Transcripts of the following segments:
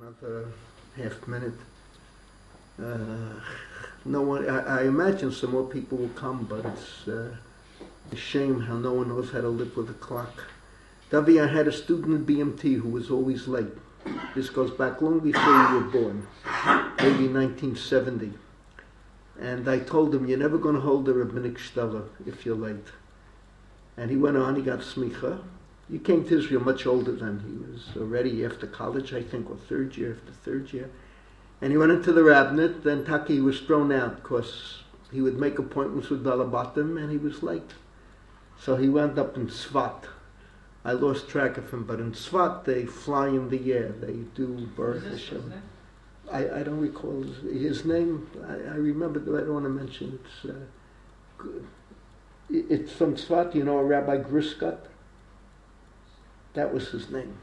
another half minute. No one. I imagine some more people will come, but it's a shame how no one knows how to live with a clock. Davi, I had a student at BMT who was always late. This goes back long before you were born, maybe 1970. And I told him, you're never going to hold a rabbinic shtetl if you're late. And he went on, he got smicha. He came to Israel much older than he was already after college, I think, or third year after third year. And he went into the rabbinate, then Taki was thrown out because he would make appointments with Balabatim and he was late. So he wound up in Tzvat. I lost track of him, but in Tzvat they fly in the air. They do Baruch Hashem. I don't recall his name. I remember, but I don't want to mention it. It's from Tzvat, you know, Rabbi Griskat. That was his name.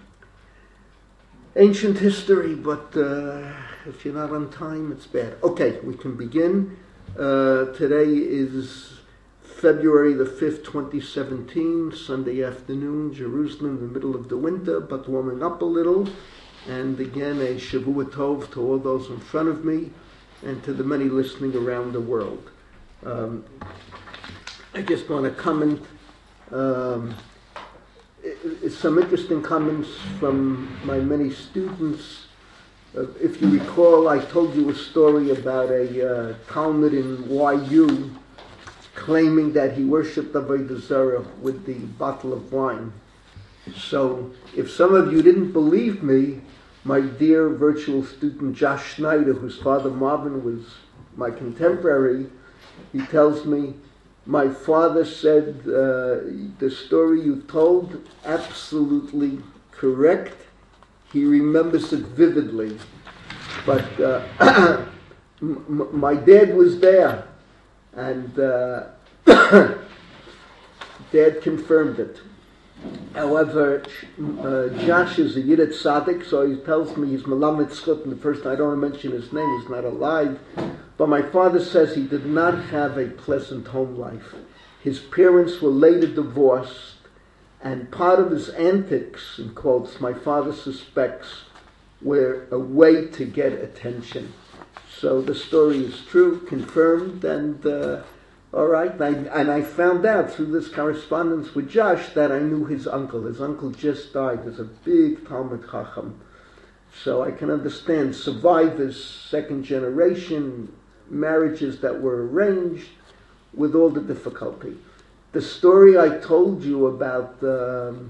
Ancient history, but if you're not on time, it's bad. Okay, we can begin. Today is February the 5th, 2017, Sunday afternoon, Jerusalem, the middle of the winter, but warming up a little. And again, a Shavua Tov to all those in front of me and to the many listening around the world. I just want to comment some interesting comments from my many students. If you recall, I told you a story about a Talmud in YU claiming that he worshipped Avodah Zarah with the bottle of wine. So, if some of you didn't believe me, my dear virtual student Josh Schneider, whose father Marvin was my contemporary, he tells me, my father said the story you told, absolutely correct. He remembers it vividly. But my dad was there, and Dad confirmed it. However, Josh is a Yiddish tzaddik, so he tells me he's Melamed Schut, and the first time I don't want to mention his name, he's not alive. But my father says he did not have a pleasant home life. His parents were later divorced, and part of his antics, in quotes, my father suspects, were a way to get attention. So the story is true, confirmed, and all right. And I found out through this correspondence with Josh that I knew his uncle. His uncle just died. There's a big Talmud Chacham. So I can understand survivors, second generation, marriages that were arranged with all the difficulty. The story I told you about the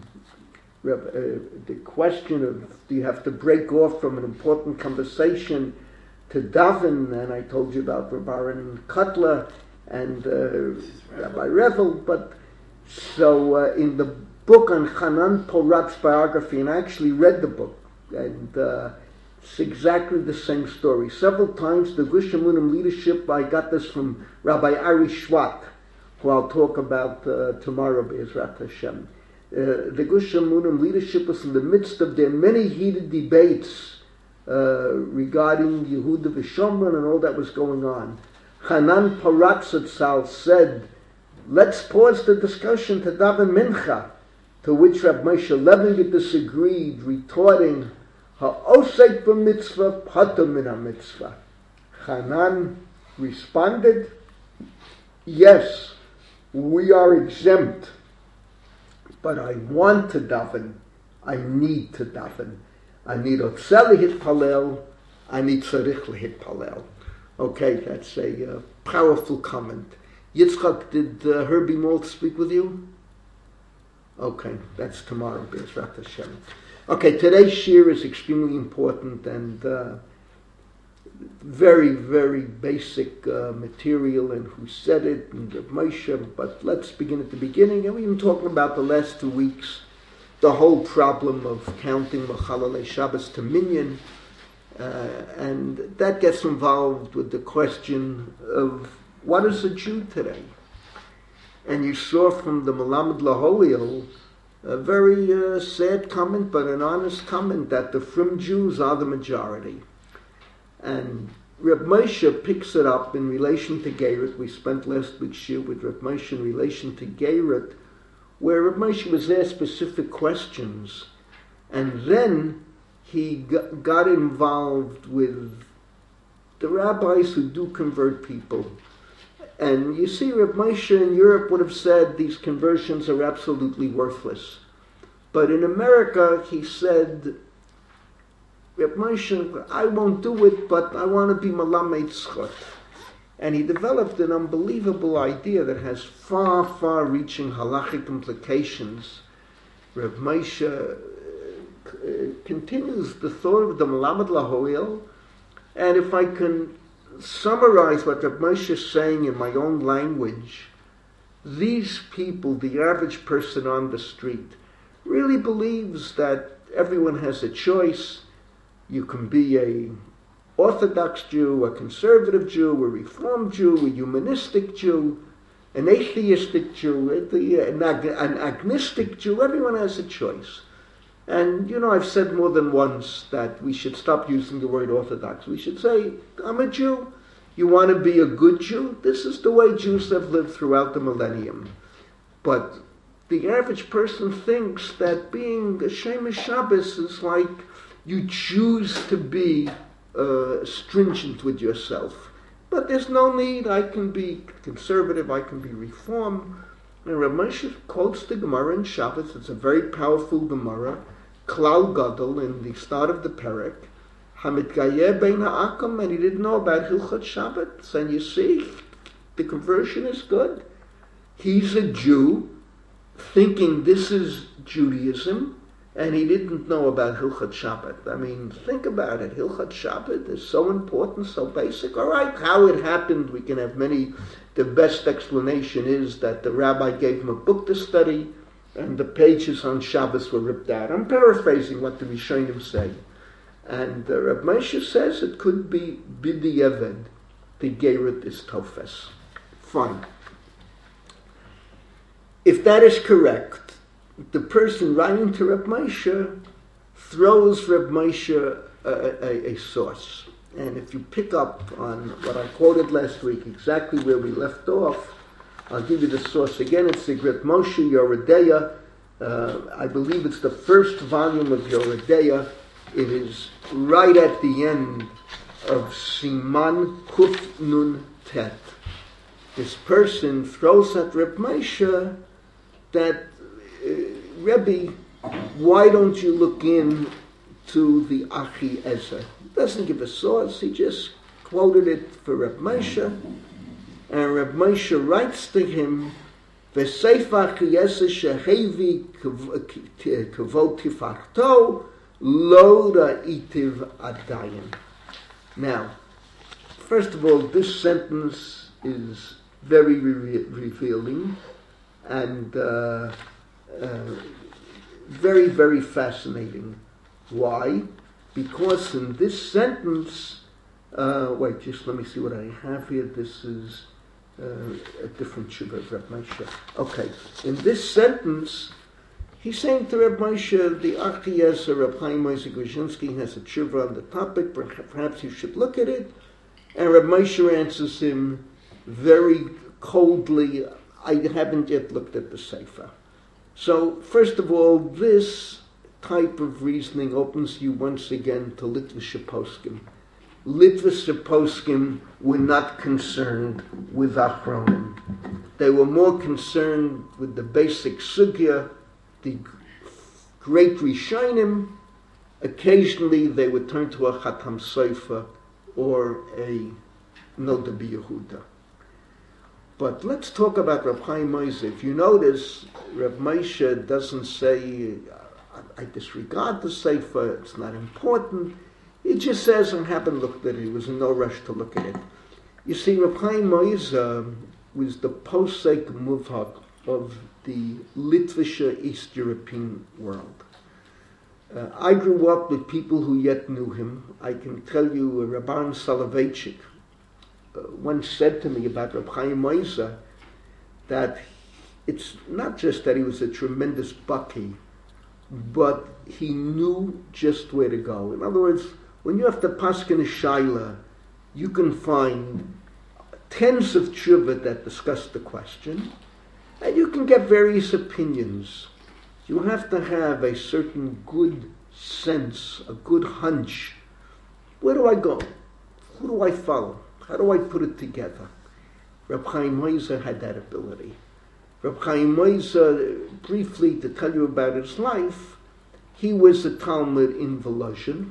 question of do you have to break off from an important conversation to daven, and I told you about Rabbi Aaron Kotler and Rabbi Revel, but so in the book on Hanan Porat's biography, and I actually read the book, and it's exactly the same story. Several times the Gush Emunim leadership, I got this from Rabbi Ari Schwat, who I'll talk about tomorrow, Be'ezrat Hashem. The Gush Emunim leadership was in the midst of their many heated debates regarding Yehuda v'Shomron and all that was going on. Hanan Poratz Zatzal said, let's pause the discussion to daven mincha, to which Rab Moshe Levinger disagreed, retorting, ha'osek b'mitzvah patur min ha'mitzvah. Hanan responded, yes, we are exempt, but I want to daven. I need to daven. I need otzeh lehitpalel. I need tzarich lehitpalel. Okay, that's a powerful comment. Yitzchak, did Herbie Malt speak with you? Okay, that's tomorrow, Be'ezrat Hashem. Okay, today's shir is extremely important and very, very basic material, and who said it, and Rav Moshe, but let's begin at the beginning. And we've been talking about the last 2 weeks, the whole problem of counting Machalalei Shabbos to minyan. And that gets involved with the question of what is a Jew today? And you saw from the Melamed Laholiel a very sad comment, but an honest comment, that the Frum Jews are the majority. And Reb Moshe picks it up in relation to Geirat. We spent last week's year with Reb Moshe in relation to Geirat, where Reb Moshe was asked specific questions, and then he got involved with the rabbis who do convert people. And you see, Reb Moshe in Europe would have said these conversions are absolutely worthless. But in America, he said, Reb Moshe, I won't do it, but I want to be Malamed Zchut. And he developed an unbelievable idea that has far, far-reaching halachic implications. Reb Moshe continues the thought of the Malamed Lahoil, and if I can summarize what Reb Moshe is saying in my own language, these people, the average person on the street, really believes that everyone has a choice. You can be a Orthodox Jew, a conservative Jew, a Reformed Jew, a humanistic Jew, an atheistic Jew, an agnostic Jew. Everyone has a choice. And, I've said more than once that we should stop using the word Orthodox. We should say, I'm a Jew. You want to be a good Jew? This is the way Jews have lived throughout the millennium. But the average person thinks that being a Shemesh Shabbos is like you choose to be stringent with yourself. But there's no need. I can be conservative. I can be Reformed. And Reb Moshe quotes the Gemara in Shabbos. It's a very powerful Gemara. Klal Gadol in the start of the Perek. Hamitgayeh bein ha'akam, and he didn't know about Hilchot Shabbat. And you see, the conversion is good. He's a Jew, thinking this is Judaism, and he didn't know about Hilchot Shabbat. I mean, think about it. Hilchot Shabbat is so important, so basic. All right, how it happened, we can have many. The best explanation is that the rabbi gave him a book to study, and the pages on Shabbos were ripped out. I'm paraphrasing what the Rishonim say. And Reb Moshe says it could be Bidi Eved, the Gerut is Tofes. Fine. If that is correct, the person writing to Reb Moshe throws Reb Moshe a source. And if you pick up on what I quoted last week, exactly where we left off, I'll give you the source again. It's the Reb Moshe Yoredeya. I believe it's the first volume of Yoredeya. It is right at the end of Siman Kuf Nun Tet. This person throws at Reb Moshe that, Rebbe, why don't you look in to the Achi Ezer? He doesn't give a source, he just quoted it for Reb Moshe, and Reb Moshe writes to him, V'seif Achi Ezer shehevi kavod tifachto lo ra'itiv adayin. Now, first of all, this sentence is very revealing and very, very fascinating. Why? Because in this sentence, just let me see what I have here. This is a different Shuvah of Reb Moshe. Okay, in this sentence, he's saying to Reb Moshe, the Achi Ezer, Reb Chaim Moshe Grodzinski has a Shuvah on the topic, perhaps you should look at it. And Reb Moshe answers him very coldly, I haven't yet looked at the Sefer. So, first of all, this type of reasoning opens you once again to Litvische Poskim. Litvische Poskim were not concerned with Achronim. They were more concerned with the basic sugya, the great Rishonim. Occasionally they would turn to a Chatam Sofer or a Noda B'Yehuda. But let's talk about Reb Chaim Moshe. If you notice, Reb Moshe doesn't say, I disregard the Sefer, it's not important. He just says, I haven't looked at it. He was in no rush to look at it. You see, Reb Chaim Moshe was the posek muvhak of the Litvische East European world. I grew up with people who yet knew him. I can tell you, Rabban Soloveitchik once said to me about Reb Chaim Moshe that it's not just that he was a tremendous baki, but he knew just where to go. In other words, when you have to paskin a shaila, you can find tens of tshuva that discuss the question, and you can get various opinions. You have to have a certain good sense, a good hunch. Where do I go? Who do I follow? How do I put it together? Reb Chaim Oizer had that ability. Reb Chaim Oizer, briefly to tell you about his life, he was a Talmud in Volozhin.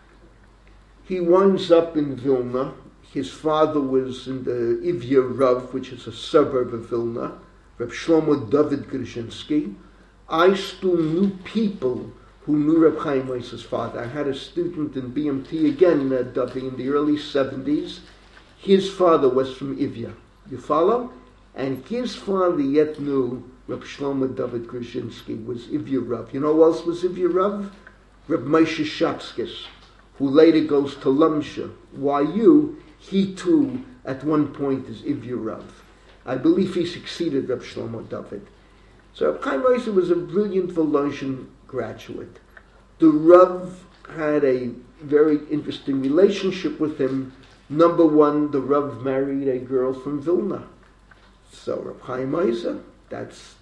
He winds up in Vilna. His father was in the Ivya Rav, which is a suburb of Vilna, Reb Shlomo David Grushinsky. I still knew people who knew Reb Chaim Oizer's father. I had a student in BMT, again, Duffy, in the early 70s. His father was from Ivya. You follow? And his father yet knew Reb Shlomo David Grushinsky was Ivya Rav. You know who else was Ivya Rav? Reb Moshe Shatskis, who later goes to Lumsha. YU, he too, at one point, is Ivya Rav. I believe he succeeded Reb Shlomo David. So Reb Chaim Oizer was a brilliant Volozhin graduate. The Rav had a very interesting relationship with him. Number one, the Rav married a girl from Vilna. So Reb Chaim Oizer, that's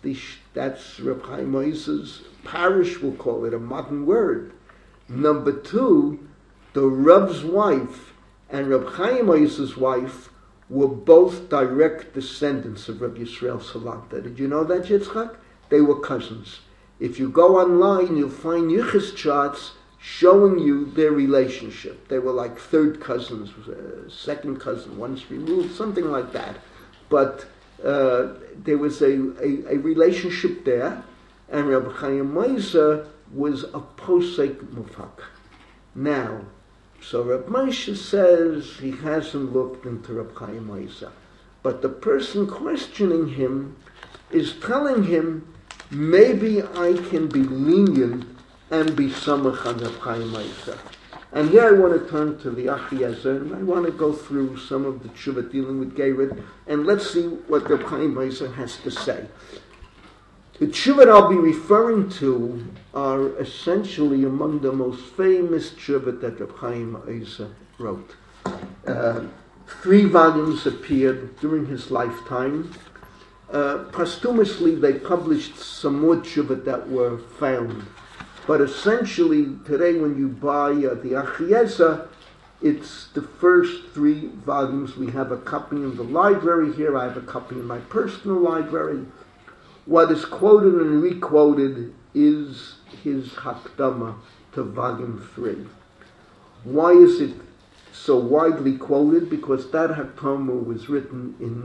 Reb Chaim Oizer's parish, we'll call it, a modern word. Number two, the Rav's wife and Reb Chaim Oizer's wife were both direct descendants of Reb Yisrael Salanta. Did you know that, Yitzchak? They were cousins. If you go online, you'll find Yichus charts showing you their relationship. They were like third cousins, second cousin, once removed, something like that. But there was a relationship there, and Reb Chaim Oizer was a posek mufak. Now, so Reb Moshe says he hasn't looked into Reb Chaim Oizer, but the person questioning him is telling him, maybe I can be lenient and be samach on Reb Chaim Oizer. And here I want to turn to the Achiezer, and I want to go through some of the tshuva dealing with Geirut, and let's see what Reb Chaim Oizer has to say. The tshuva I'll be referring to are essentially among the most famous tshuva that Reb Chaim Oizer wrote. 3 volumes appeared during his lifetime. Posthumously, they published some more tshuva that were found. But essentially, today when you buy the Achiezer, it's the first 3 volumes. We have a copy in the library here. I have a copy in my personal library. What is quoted and requoted is his Hakdama to volume 3. Why is it so widely quoted? Because that Hakdama was written in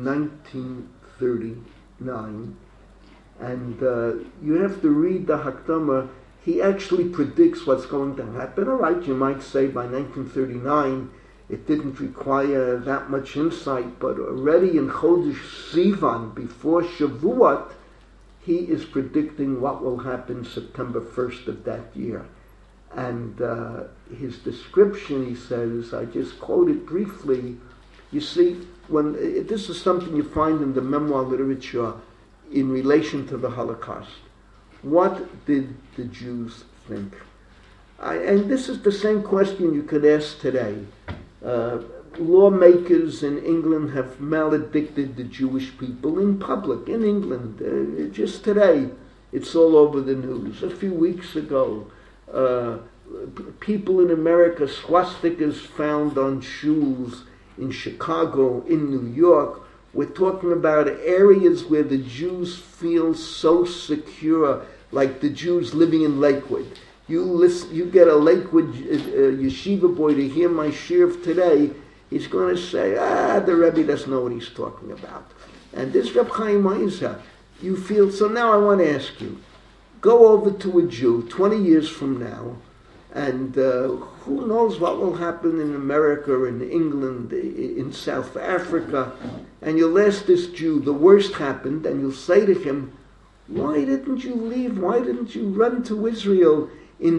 1939. And you have to read the Hakdama. He actually predicts what's going to happen. All right, you might say by 1939 it didn't require that much insight, but already in Chodesh Sivan, before Shavuot, he is predicting what will happen September 1st of that year. And his description, he says, I just quote it briefly. You see, this is something you find in the memoir literature in relation to the Holocaust. What did the Jews think? And this is the same question you could ask today. Lawmakers in England have maledicted the Jewish people in public, in England. Just today, it's all over the news. A few weeks ago, people in America, swastikas found on shoes in Chicago, in New York. We're talking about areas where the Jews feel so secure, like the Jews living in Lakewood. You get a Lakewood yeshiva boy to hear my shir of today, he's going to say, the Rebbe doesn't know what he's talking about. And this Reb Chaim Oizer, you feel, so now I want to ask you, go over to a Jew 20 years from now, and who knows what will happen in America, in England, in South Africa, and you'll ask this Jew, the worst happened, and you'll say to him, why didn't you leave? Why didn't you run to Israel in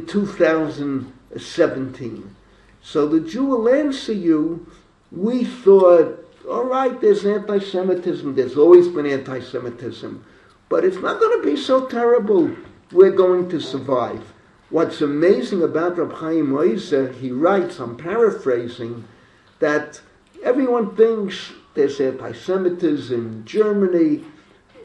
2017? So the Jew will answer you, we thought, all right, there's anti-Semitism, there's always been anti-Semitism, but it's not going to be so terrible. We're going to survive. What's amazing about Reb Chaim Oizer, he writes, I'm paraphrasing, that everyone thinks there's anti-Semitism in Germany.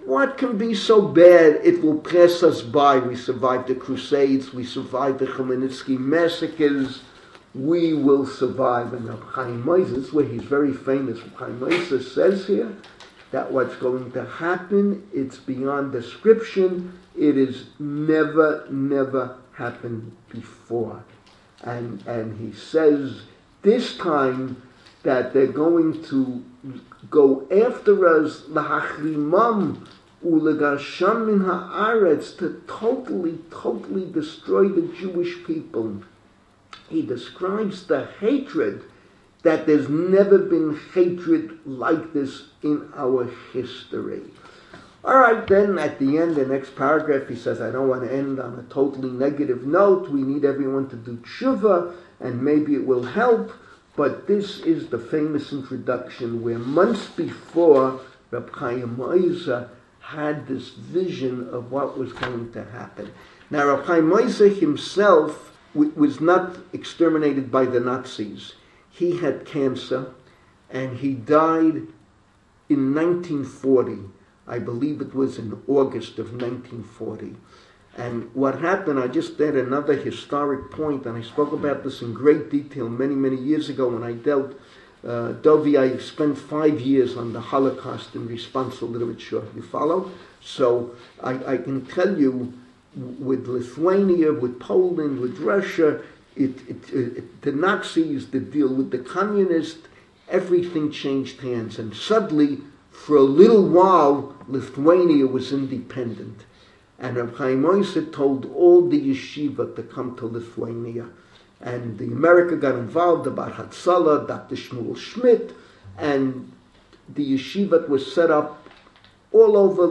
What can be so bad? It will pass us by. We survived the Crusades. We survived the Khmelnytsky massacres. We will survive. And Reb Chaim Moses, where he's very famous, Reb Chaim Moses says here that what's going to happen, it's beyond description. It has never happened before. And he says this time that they're going to go after us, lahachrimam ulegasham min haaretz, to totally destroy the Jewish people. He describes the hatred that there's never been hatred like this in our history. All right, then at the end, the next paragraph, he says, I don't want to end on a totally negative note. We need everyone to do tshuva, and maybe it will help. But this is the famous introduction where months before, Reb Chaim Moshe had this vision of what was going to happen. Now, Reb Chaim Moshe himself was not exterminated by the Nazis. He had cancer, and he died in 1940. I believe it was in August of 1940. And what happened, I just did another historic point, and I spoke about this in great detail many years ago when I dealt, Dovi, I spent 5 years on the Holocaust in responsive literature. You follow? So I can tell you, with Lithuania, with Poland, with Russia, the Nazis, the deal with the communists, everything changed hands. And suddenly, for a little while, Lithuania was independent. And Reb Chaim Moshe told all the yeshiva to come to Lithuania. And the America got involved, about Hatzalah, Dr. Shmuel Schmidt, and the yeshiva was set up all over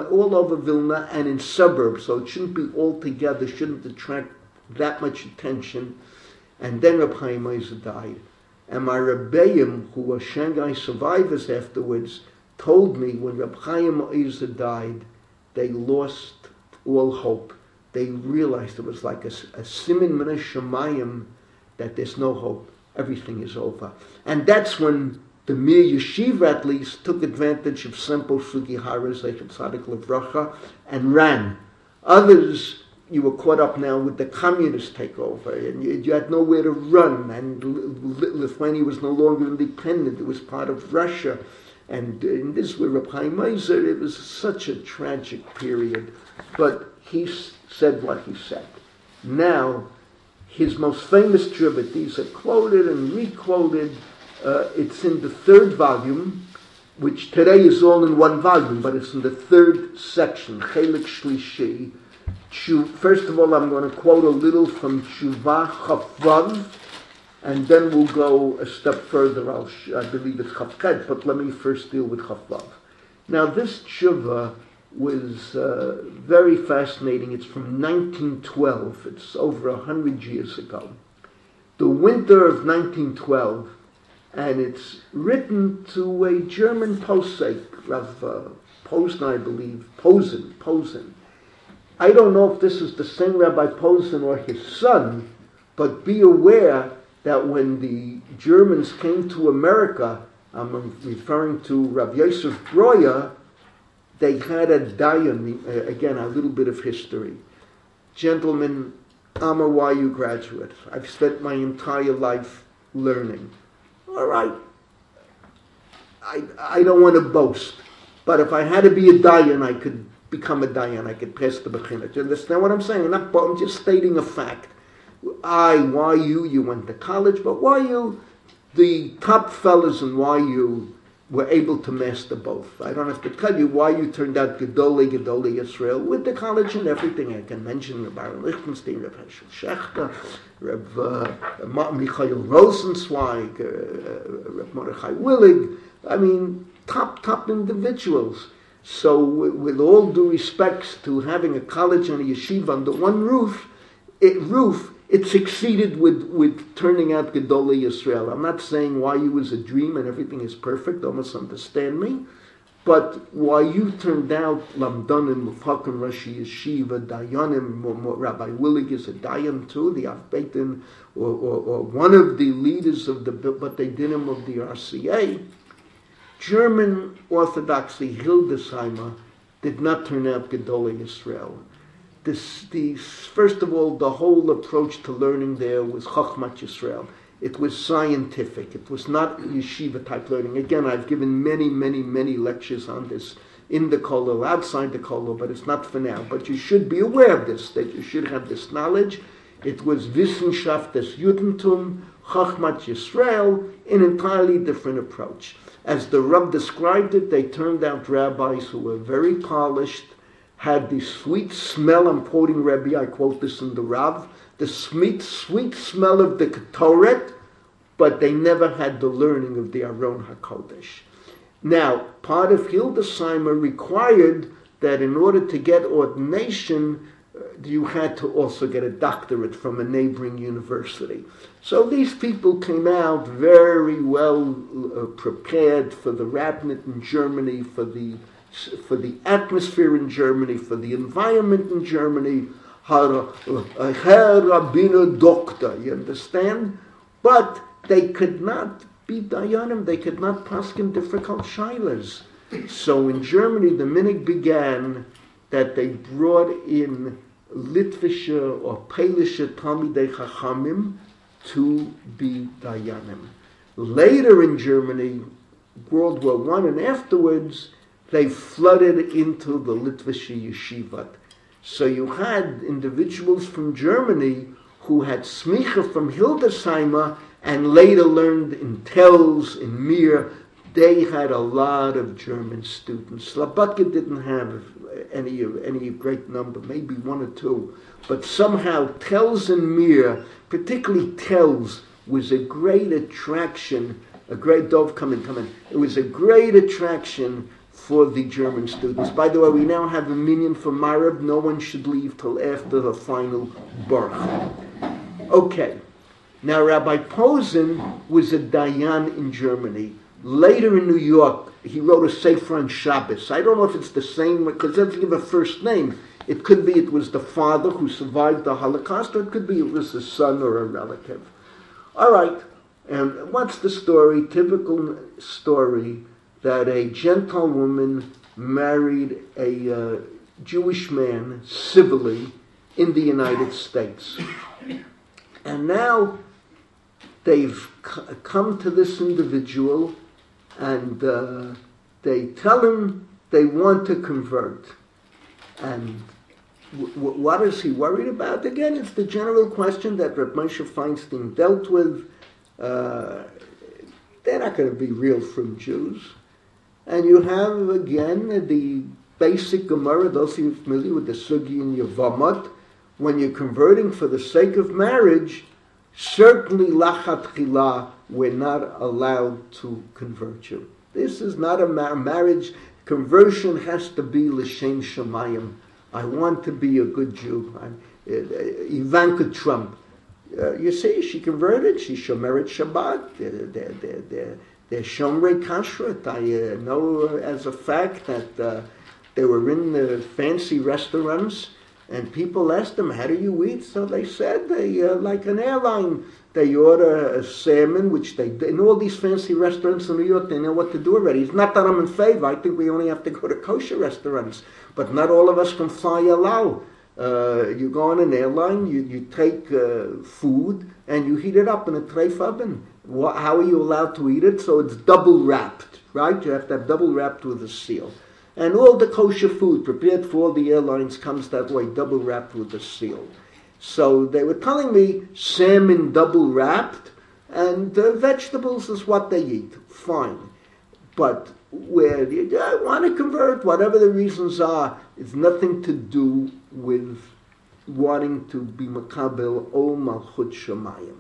Vilna and in suburbs, so it shouldn't be all together, shouldn't attract that much attention. And then Reb Chaim Moshe died. And my Rebbeim, who were Shanghai survivors afterwards, told me when Reb Chaim Moshe died, they lost all hope. They realized it was like a simin min hashamayim, that there's no hope. Everything is over. And that's when the Mir Yeshiva, at least, took advantage of Sempo Sugihara, Zeichet Tzadik Levracha, and ran. Others, you were caught up now with the communist takeover, and you had nowhere to run, and Lithuania was no longer independent. It was part of Russia. And in this with Reb Chaim Moshe, it was such a tragic period. But he said what he said. Now, his most famous tshuva, these are quoted and re-quoted. It's in the third volume, which today is all in one volume, but it's in the third section, Chelik Shlishi. First of all, I'm going to quote a little from Tshuva Chafvav, and then we'll go a step further. I believe it's Chavket, but let me first deal with Chafvav. Now, this tshuva was very fascinating. It's from 1912. It's over 100 years ago. The winter of 1912, and it's written to a German posek, Rav Posen, I believe, Posen. I don't know if this is the same Rabbi Posen or his son, but be aware that when the Germans came to America, I'm referring to Rav Yosef Breuer, they had a dayan, again, a little bit of history. Gentlemen, I'm a YU graduate. I've spent my entire life learning. All right, I don't want to boast, but if I had to be a dayan, I could become a dayan. I could pass the bechina. Do you understand what I'm saying? I'm just stating a fact. YU, you went to college, but YU, the top fellas in YU were able to master both. I don't have to tell you why you turned out Gedolei Israel with the college and everything. I can mention Reb Aaron Lichtenstein, Reb Heschel Shechter, Reb Michael Rosenzweig, Reb Mordechai Willig. I mean, top individuals. So with all due respects to having a college and a yeshiva under one roof, it succeeded with turning out Gedolei Yisrael. I'm not saying YU was a dream and everything is perfect, don't misunderstand me, but YU turned out Lamdanim, Mufhakim, Rashi Yeshiva, Dayanim, Rabbi Willig is a Dayan too, the Av Beitin, or one of the leaders of the Batei Dinim of the RCA. German Orthodoxy, Hildesheimer, did not turn out Gedolei Yisrael. First of all, the whole approach to learning there was Chochmat Yisrael. It was scientific. It was not yeshiva type learning. Again, I've given many, many, many lectures on this in the kollel, outside the kollel, but it's not for now. But you should be aware of this, that you should have this knowledge. It was Wissenschaft des Judentum, Chochmat Yisrael, an entirely different approach. As the Rav described it, they turned out rabbis who were very polished, had the sweet smell, I'm quoting Rebbe, I quote this in the Rav, the sweet smell of the Ketoret, but they never had the learning of the Aron HaKodesh. Now, part of Hildesheimer required that in order to get ordination, you had to also get a doctorate from a neighboring university. So these people came out very well prepared for the rabbinate in Germany, for the atmosphere in Germany, for the environment in Germany. Herr Rabbiner Doctor, you understand? But they could not be dayanim, they could not paskin difficult shilas. So in Germany, the minhag began that they brought in Litvische or Pelische Talmidei Chachamim to be dayanim. Later in Germany, World War I and afterwards, they flooded into the Litvische Yeshivat. So you had individuals from Germany who had smicha from Hildesheimer and later learned in Telz, in Mir. They had a lot of German students. Slobodka didn't have any great number, maybe one or two. But somehow Telz and Mir, particularly Telz, was a great attraction, a great dove, come in. It was a great attraction for the German students. By the way, we now have a minyan for Marib. No one should leave till after the final baruch. Okay. Now, Rabbi Posen was a dayan in Germany. Later in New York, he wrote a sefer on Shabbos. I don't know if it's the same, because it doesn't give a first name. It could be it was the father who survived the Holocaust, or it could be it was a son or a relative. All right. And what's the story? Typical story that a Gentile woman married a Jewish man civilly in the United States. And now they've come to this individual and they tell him they want to convert. And what is he worried about? Again, it's the general question that Reb Moshe Feinstein dealt with. They're not going to be real frum Jews. And you have, again, the basic Gemara, those of you familiar with the Sugi in Yevamot, when you're converting for the sake of marriage, certainly lachat chila, we're not allowed to convert you. This is not a marriage. Conversion has to be l'shem shamayim. I want to be a good Jew. Ivanka Trump. You see, she converted. She shomeret Shabbat. They're Shomrei Kashrut. I know as a fact that they were in the fancy restaurants and people asked them, how do you eat? So they said, they like an airline, they order a salmon, which they, in all these fancy restaurants in New York, they know what to do already. It's not that I'm in favor. I think we only have to go to kosher restaurants. But not all of us can fly halal. You go on an airline, you take food, and you heat it up in a treif oven. How are you allowed to eat it? So it's double wrapped, right? You have to have double wrapped with a seal. And all the kosher food prepared for all the airlines comes that way, double wrapped with a seal. So they were telling me salmon double wrapped, and vegetables is what they eat. Fine. But where you want to convert, whatever the reasons are, it's nothing to do with wanting to be makabel ol malchut shamayim.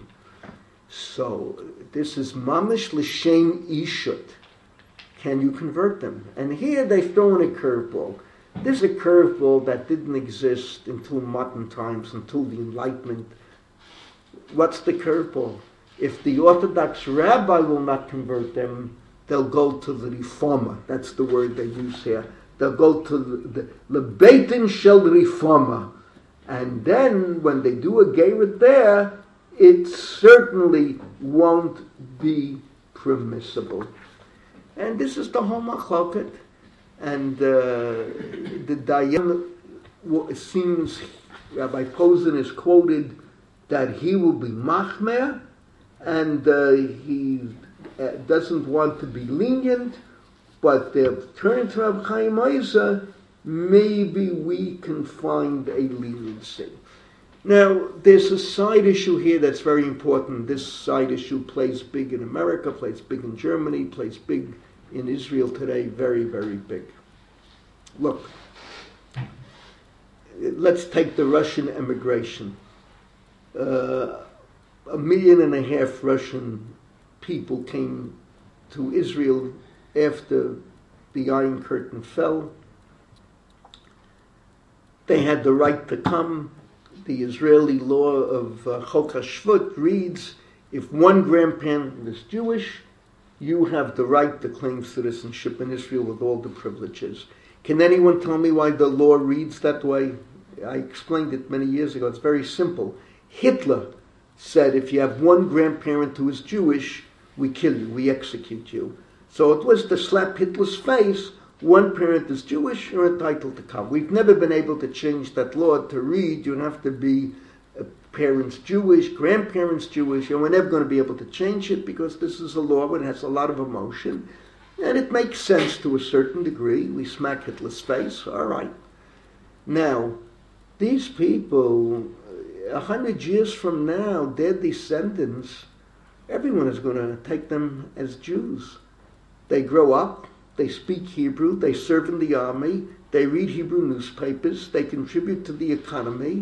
So this is mamish l'shem ishut. Can you convert them? And here they throw in a curveball. This is a curveball that didn't exist until modern times, until the Enlightenment. What's the curveball? If the Orthodox rabbi will not convert them, they'll go to the reformer. That's the word they use here. They'll go to the Beitin Shel Reformer. And then when they do a gerut there, it certainly won't be permissible. And this is the whole machloket. and the Dayan seems, Rabbi Posen is quoted that he will be machmer, and he doesn't want to be lenient, but they're turning to Rabbi Chaim Oizer, maybe we can find a leniency. Now, there's a side issue here that's very important. This side issue plays big in America, plays big in Germany, plays big in Israel today, very, very big. Look, let's take the Russian emigration. 1.5 million Russian people came to Israel after the Iron Curtain fell. They had the right to come. The Israeli law of Chok HaShvut reads, if one grandparent is Jewish, you have the right to claim citizenship in Israel with all the privileges. Can anyone tell me why the law reads that way? I explained it many years ago. It's very simple. Hitler said, if you have one grandparent who is Jewish, we kill you, we execute you. So it was to slap Hitler's face, one parent is Jewish, you're entitled to come. We've never been able to change that law to read, you have to be parents Jewish, grandparents Jewish, and we're never going to be able to change it because this is a law that has a lot of emotion. And it makes sense to a certain degree. We smack Hitler's face, all right. Now, these people, 100 years from now, their descendants, everyone is going to take them as Jews. They grow up, they speak Hebrew, they serve in the army, they read Hebrew newspapers, they contribute to the economy.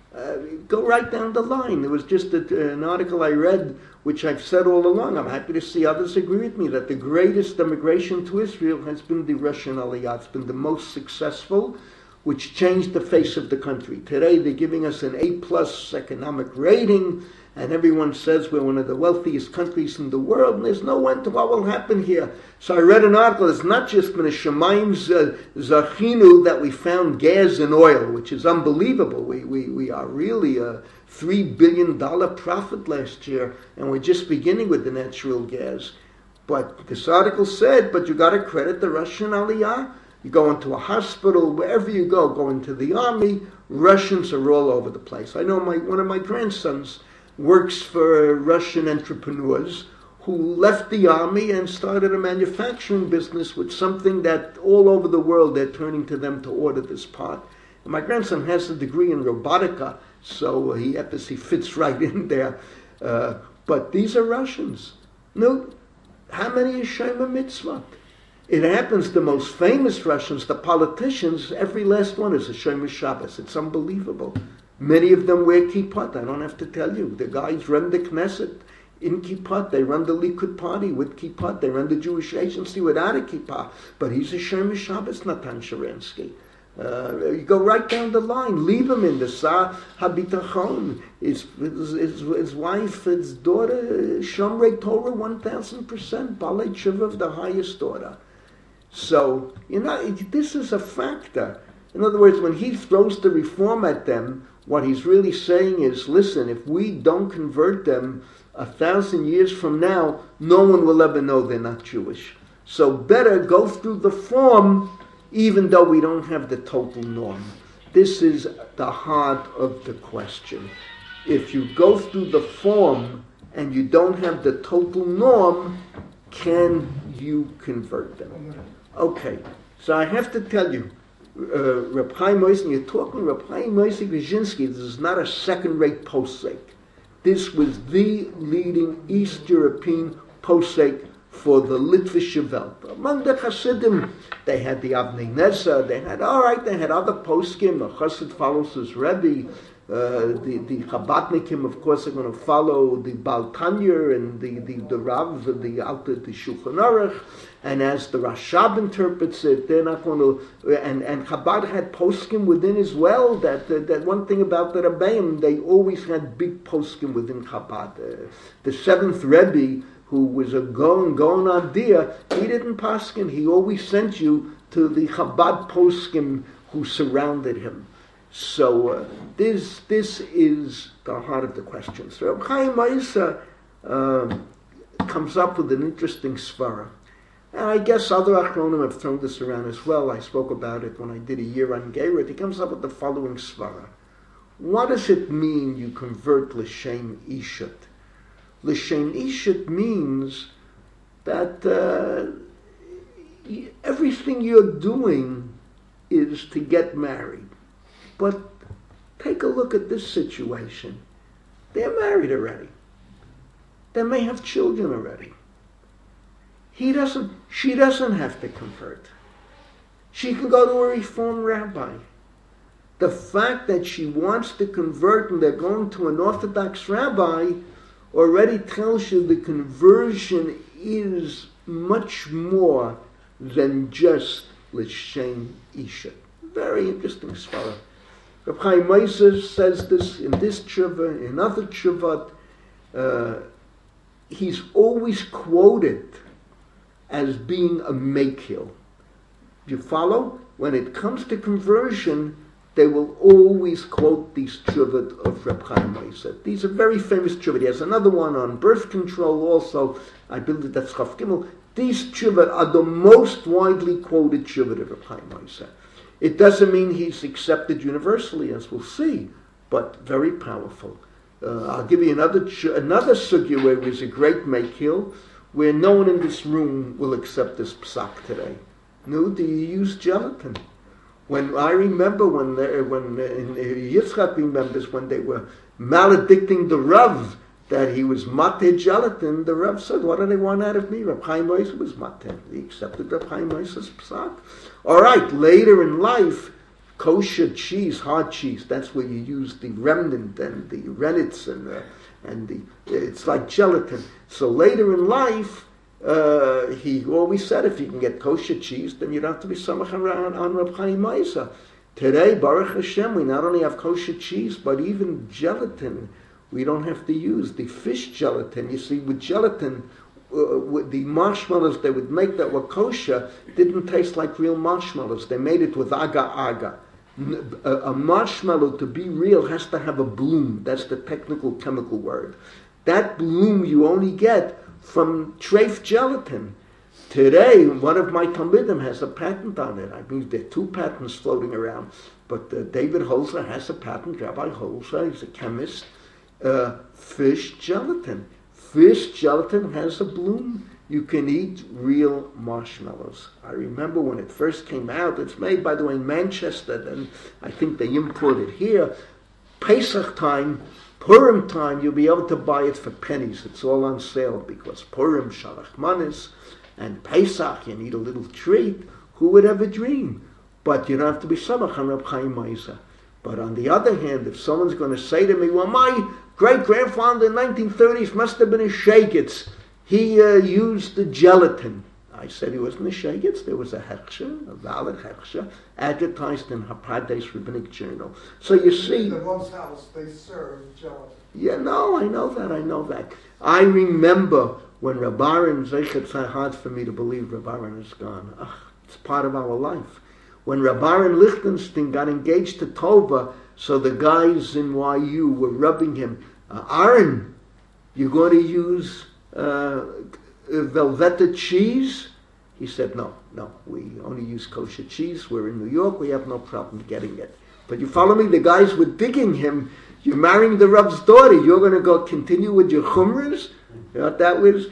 Go right down the line. There was just an article I read, which I've said all along, I'm happy to see others agree with me, that the greatest immigration to Israel has been the Russian Aliyah. It's been the most successful, which changed the face of the country. Today they're giving us an A+ economic rating, and everyone says we're one of the wealthiest countries in the world, and there's no end to what will happen here. So I read an article, it's not just been a Shemaim Zachinu that we found gas and oil, which is unbelievable. We are really a $3 billion profit last year, and we're just beginning with the natural gas. But this article said, but you got to credit the Russian Aliyah. You go into a hospital, wherever you go into the army, Russians are all over the place. I know one of my grandsons works for Russian entrepreneurs who left the army and started a manufacturing business with something that all over the world they're turning to them to order this part. And my grandson has a degree in robotica, so he fits right in there. But these are Russians. No, how many is Shema Mitzvah? It happens the most famous Russians, the politicians, every last one is a Shema Shabbos. It's unbelievable. Many of them wear kippot. I don't have to tell you. The guys run the Knesset in kippot. They run the Likud party with kippot. They run the Jewish agency without a kippah. But he's a Shema Shabbos, Natan Sharansky. You go right down the line. Leave him in the Sar HaBitachon. His wife, his daughter, Shomrei Torah 1,000%. Balei Tshuva, the highest order. So, this is a factor. In other words, when he throws the reform at them, what he's really saying is, listen, if we don't convert them 1,000 years from now, no one will ever know they're not Jewish. So better go through the form, even though we don't have the total norm. This is the heart of the question. If you go through the form and you don't have the total norm, can you convert them? Okay, so I have to tell you, Reb Chaim Oizer, you're talking Reb Chaim Oizer Grodzinski, this is not a second-rate posek. This was the leading East European posek for the Litvische Welt. Among the Hasidim, they had the Avnei Nezer, they had other poskim, the Chassid follows his Rebbe, the Chabadnikim, of course, are going to follow the Baal Tanya and the Rav, the Shulchan Aruch, and as the Rashab interprets it, they're not going to. And Chabad had poskim within as well. That one thing about the Rebbeim, they always had big poskim within Chabad. The seventh Rebbe, who was a Gaon Adir, he didn't poskim. He always sent you to the Chabad poskim who surrounded him. So this is the heart of the question. So Chaim Oizer comes up with an interesting svara. And I guess other Achronim have thrown this around as well. I spoke about it when I did a year on Geirut. He comes up with the following svara. What does it mean you convert L'Shem Ishut? L'Shem Ishut means that everything you're doing is to get married. But take a look at this situation. They're married already. They may have children already. She doesn't have to convert. She can go to a Reform rabbi. The fact that she wants to convert and they're going to an Orthodox rabbi already tells you the conversion is much more than just L'Shem Isha. Very interesting svara. Reb Chaim Moshe says this in this tshuva, in other tshuvot. He's always quoted as being a makil. You follow? When it comes to conversion, they will always quote these tshuvot of Reb Chaim Moshe. These are very famous tshuvot. He has another one on birth control also. I believe that's Chaf Gimel. These tshuvot are the most widely quoted tshuvot of Reb Chaim Moshe. It doesn't mean he's accepted universally, as we'll see, but very powerful. I'll give you another sugya where it was a great makil, where no one in this room will accept this psak today. No, do you use gelatin? When I remember when Yitzchak remembers when they were maledicting the Rav that he was mateh gelatin, the Rav said, "What do they want out of me?" Reb Chaim Moshe was mateh. He accepted Reb Chaim Moshe's psak. All right, later in life, kosher cheese, hard cheese, that's where you use the remnant and the rennet and the it's like gelatin. So later in life, he always said, if you can get kosher cheese, then you don't have to be samach on Reb Chaim Moshe. Today, Baruch Hashem, we not only have kosher cheese, but even gelatin we don't have to use. The fish gelatin, you see, with gelatin, with the marshmallows they would make that were kosher didn't taste like real marshmallows. They made it with agar-agar. A marshmallow, to be real, has to have a bloom. That's the technical chemical word. That bloom you only get from treif gelatin. Today, one of my Talmidim has a patent on it. I mean, there are 2 patents floating around. But David Holzer has a patent. Rabbi Holzer, he's a chemist. Fish gelatin. Fish gelatin has a bloom. You can eat real marshmallows. I remember when it first came out, it's made, by the way, in Manchester, and I think they import it here. Pesach time, Purim time, you'll be able to buy it for pennies. It's all on sale because Purim, Shalach Manis, and Pesach, you need a little treat. Who would ever dream? But you don't have to be samach on Reb Chaim Moshe. But on the other hand, if someone's going to say to me, well, my great-grandfather in the 1930s must have been a sheiketz. He used the gelatin. I said he wasn't a sheiketz. There was a hechsher, a valid hechsher, advertised in Hapadesh Rabbinic Journal. So you see... In the one's house, they serve gelatin. Yeah, no, I know that. I remember when Reb Aaron, Zeichet hard for me to believe Reb Aaron is gone. It's part of our life. When Reb Aaron Lichtenstein got engaged to Tova, so the guys in YU were rubbing him, Aaron, you going to use Velveeta cheese? He said, no, we only use kosher cheese. We're in New York, we have no problem getting it. But you follow me? The guys were digging him. You're marrying the Rav's daughter. You're going to go continue with your chumras? You know, that was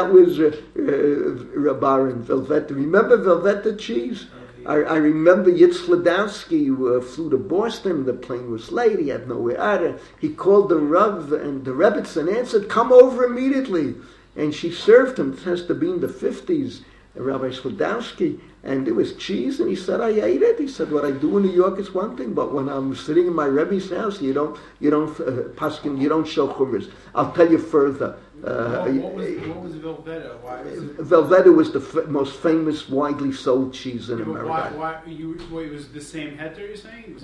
Reb Aaron, Velveeta. Remember Velveeta cheese? I remember Yitz Ladowski flew to Boston. The plane was late. He had nowhere out. He called the Rav and the Rebbetzin and answered, "Come over immediately." And she served him. This has to be in the 50s. Rabbi Sladowski, and there was cheese, and he said, "I ate it." He said, "What I do in New York is one thing, but when I'm sitting in my Rebbe's house, you don't paskin, you don't show chumras." I'll tell you further. What was Velveeta? Why was it? Velveeta was the most famous, widely sold cheese in America. Why it was the same heter, you're saying?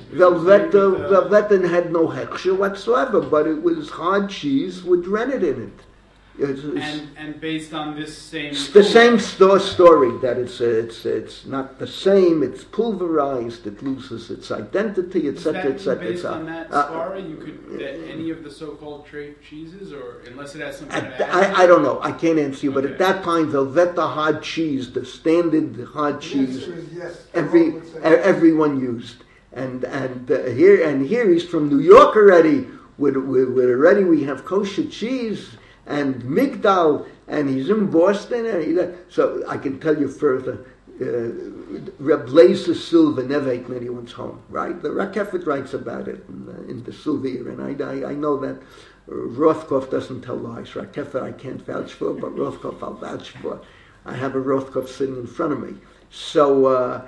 Velveeta had no hechsher whatsoever, but it was hard cheese with rennet in it. And based on this same... It's the same story, that it's not the same, it's pulverized, it loses its identity, etc., etc. Based on that story, you could that any of the so-called trait cheeses, or unless it has some kind of... I don't know, I can't answer you, but at that time, Velveeta hard cheese, the standard hard cheese, Yes. everyone used. And here he's from New York already, with already we have kosher cheese, and Migdal, and he's in Boston, and so I can tell you further. Reb Lazer Silver never ate in anyone's home, right? The Rakefet writes about it in the Sylvia, and I know that Rothkopf doesn't tell lies. Rakefet I can't vouch for, but Rothkopf I'll vouch for. I have a Rothkopf sitting in front of me. So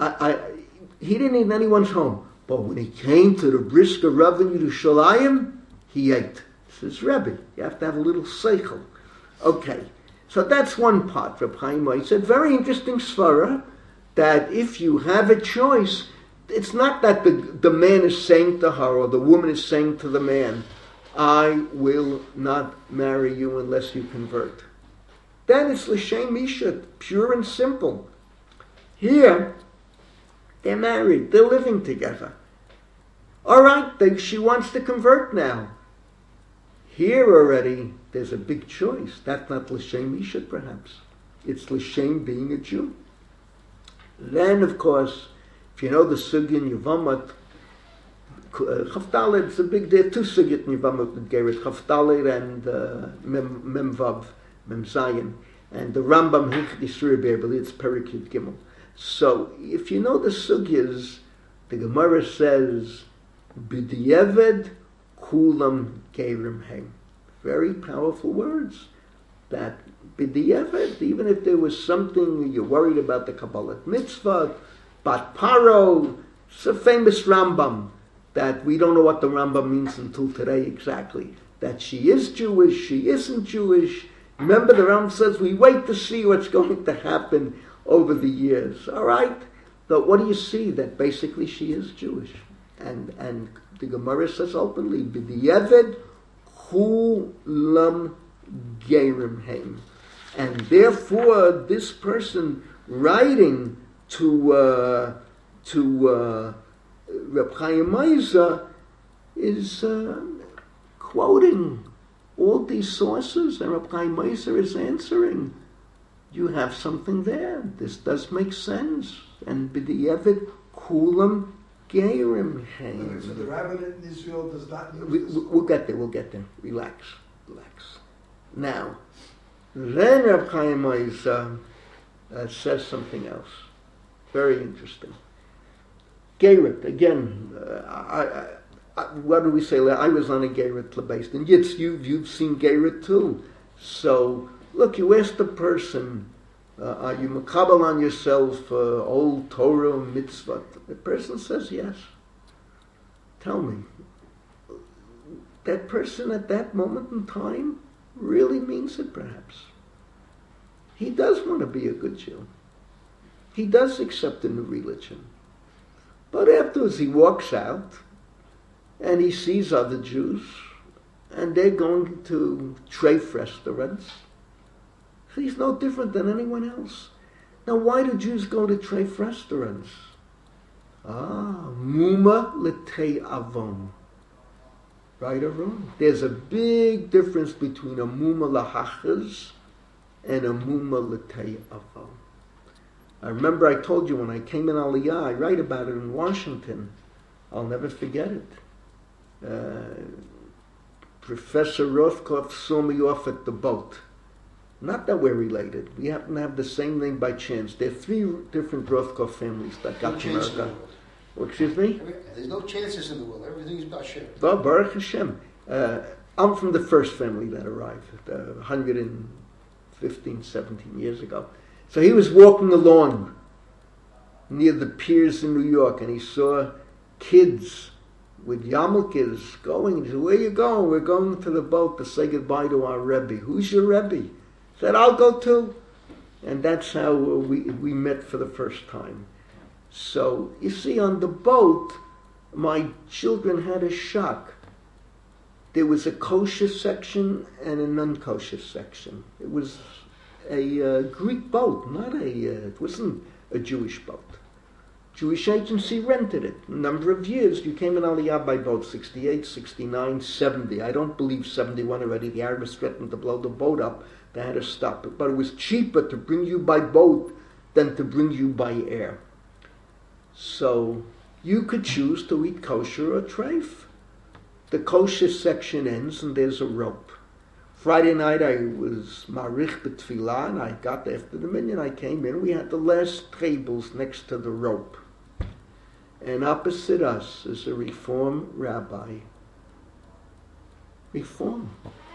he didn't eat in anyone's home, but when he came to the Brisker Rav in Yerushalayim, he ate. Says Rebbe, you have to have a little seichel. Okay, so that's one part. Reb Chaim He said, very interesting svara, that if you have a choice, it's not that the man is saying to her, or the woman is saying to the man, I will not marry you unless you convert. Then it's l'shem mishut, pure and simple. Here, they're married, they're living together. All right, she wants to convert now. Here already, there's a big choice. That's not l'shem mishut, perhaps. It's l'shem being a Jew. Then, of course, if you know the sugya in Yevamot, Chavdalet, it's a big, there are two sugyot in Yevamot with Gerit, Chavdalet and Mem Vav, Mem Zayin, and the Rambam Hilchot Yisur Be'er, it's Perik Yud Gimel. So, if you know the sugyas, the Gemara says, B'di'eved kulam gerim heim. Very powerful words. That b'di'eved, even if there was something you're worried about the Kabbalah mitzvah, Bat Paro, it's a famous Rambam, that we don't know what the Rambam means until today exactly. That she is Jewish, she isn't Jewish. Remember the Rambam says we wait to see what's going to happen over the years. All right? But what do you see? That basically she is Jewish. And the Gemara says openly, B'di'eved kulam gerim heim. And therefore, this person writing to Reb Chaim Ozer is quoting all these sources, and Reb Chaim Ozer is answering, you have something there. This does make sense. And B'di'eved kulam gerim heim. So the rabbinate in Israel does not use this. We'll get there. Relax. Now, then Reb Chaim Ozer says something else. Very interesting. Gerit, again, what do we say? I was on a Gerit based, and yes, you've seen Gerit too. So, look, you ask the person, are you makabel on yourself old Torah mitzvah? The person says yes. Tell me, that person at that moment in time really means it, perhaps. He does want to be a good Jew. He does accept a new religion. But afterwards he walks out and he sees other Jews and they're going to treif restaurants. He's no different than anyone else. Now why do Jews go to treif restaurants? Muma l'tei avon. Right or wrong? There's a big difference between a muma lahachas and a muma l'tei avon. I remember I told you when I came in Aliyah, I write about it in Washington. I'll never forget it. Professor Rothkopf saw me off at the boat. Not that we're related. We happen to have the same name by chance. There are 3 different Rothkopf families that got to America. Excuse me? There's no chances in the world. Everything's about Hashem. Well, Baruch Hashem. I'm from the first family that arrived 115, 17 years ago. So he was walking along near the piers in New York, and he saw kids with yarmulkes going. He said, where you going? We're going to the boat to say goodbye to our Rebbe. Who's your Rebbe? He said, I'll go too. And that's how we met for the first time. So, you see, on the boat, my children had a shock. there was a kosher section and a non-kosher section. It was a Greek boat, it wasn't a Jewish boat. Jewish agency rented it. A number of years, you came in Aliyah by boat, 68, 69, 70. I don't believe 71 already. The Arabs threatened to blow the boat up. They had to stop it. But it was cheaper to bring you by boat than to bring you by air. So you could choose to eat kosher or treif. The kosher section ends and there's a rope. Friday night I was marich b'tfilah and I got after the minyan. I came in. We had the last tables next to the rope. And opposite us is a Reform rabbi. Reform.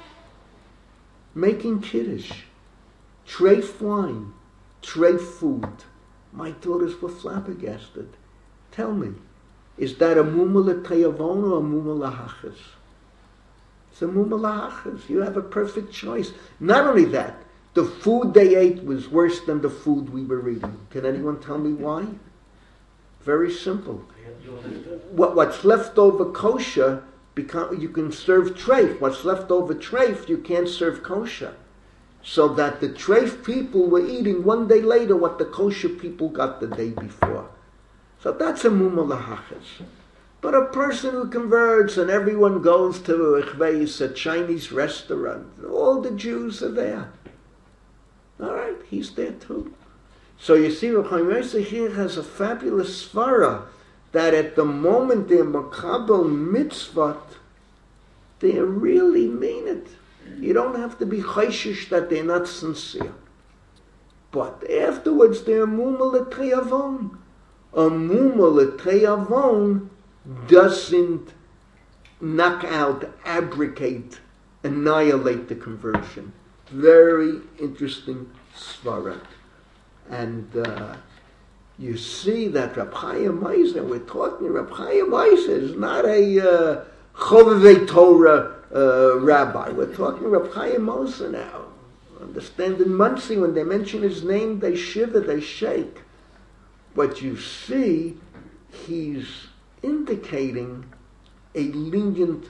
Making kiddush. Treif wine. Treif food. My daughters were flabbergasted. Tell me, is that a mumma l'teyavon or a mumma l'hachas? It's a mumma l'hachas. You have a perfect choice. Not only that, the food they ate was worse than the food we were eating. Can anyone tell me why? Very simple. What's left over kosher, you can serve treif. What's left over treif, you can't serve kosher. So that the treif people were eating one day later what the kosher people got the day before. So that's a mumma l'hachas. But a person who converts and everyone goes to a Chinese restaurant, all the Jews are there. All right, he's there too. So you see, Rav Chaim Yosef here has a fabulous svara that at the moment they're makabel mitzvot, they really mean it. You don't have to be chayshish that they're not sincere. But afterwards they're mumma l'teyavon. A mumma l'teyavon doesn't knock out, abrogate, annihilate the conversion. Very interesting svara. And you see that Reb Chaim Meiser, we're talking, Reb Chaim Meiser is not a Chovevei Torah rabbi. We're talking Reb Chaim Meiser now. Understand, in Muncie, when they mention his name, they shiver, they shake. But you see, he's indicating a lenient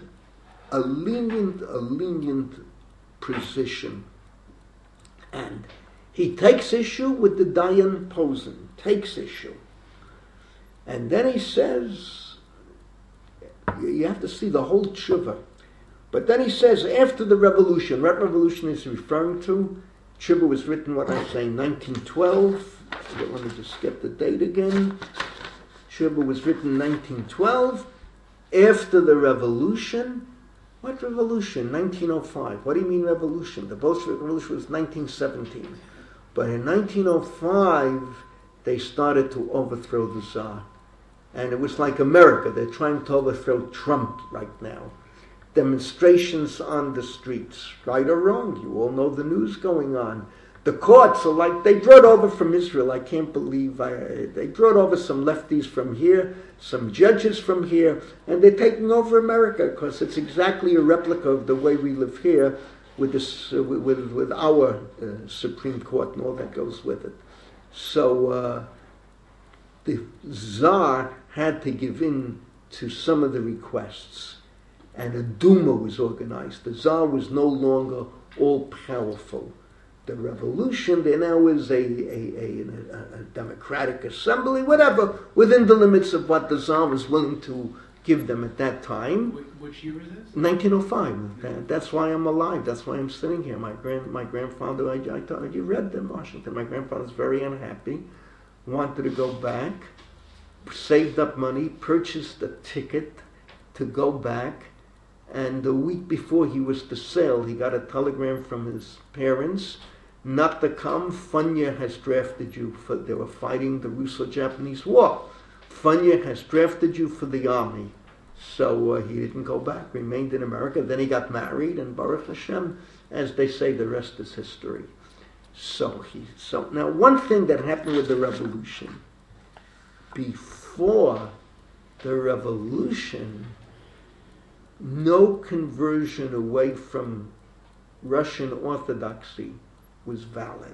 position. And he takes issue with the Dayan Posen, takes issue. And then he says, you have to see the whole tshuva. But then he says, after the revolution, what revolution is he referring to? Tshuva was written, what I'm saying, 1912. Let me just get the date again. Tshuva was written 1912. After the revolution, what revolution? 1905. What do you mean revolution? The Bolshevik Revolution was 1917. But in 1905, they started to overthrow the Tsar. And it was like America. They're trying to overthrow Trump right now. Demonstrations on the streets, right or wrong. You all know the news going on. The courts are like, they brought over from Israel. I can't believe, they brought over some lefties from here, some judges from here, and they're taking over America because it's exactly a replica of the way we live here with this, with our Supreme Court and all that goes with it. So the Tsar had to give in to some of the requests, and a Duma was organized. The Tsar was no longer all-powerful. The revolution, there now is a democratic assembly, whatever, within the limits of what the Tsar was willing to give them at that time. Which year was this? 1905. That's why I'm alive. That's why I'm sitting here. My grandfather, I thought you read in Washington. My grandfather's very unhappy, wanted to go back, saved up money, purchased a ticket to go back, and a week before he was to sail, he got a telegram from his parents not to come. Funya has drafted you for, they were fighting the Russo-Japanese War. Funya has drafted you for the army. So he didn't go back, remained in America. Then he got married, and Baruch Hashem, as they say, the rest is history. So now one thing that happened with the revolution, before the revolution, no conversion away from Russian Orthodoxy was valid.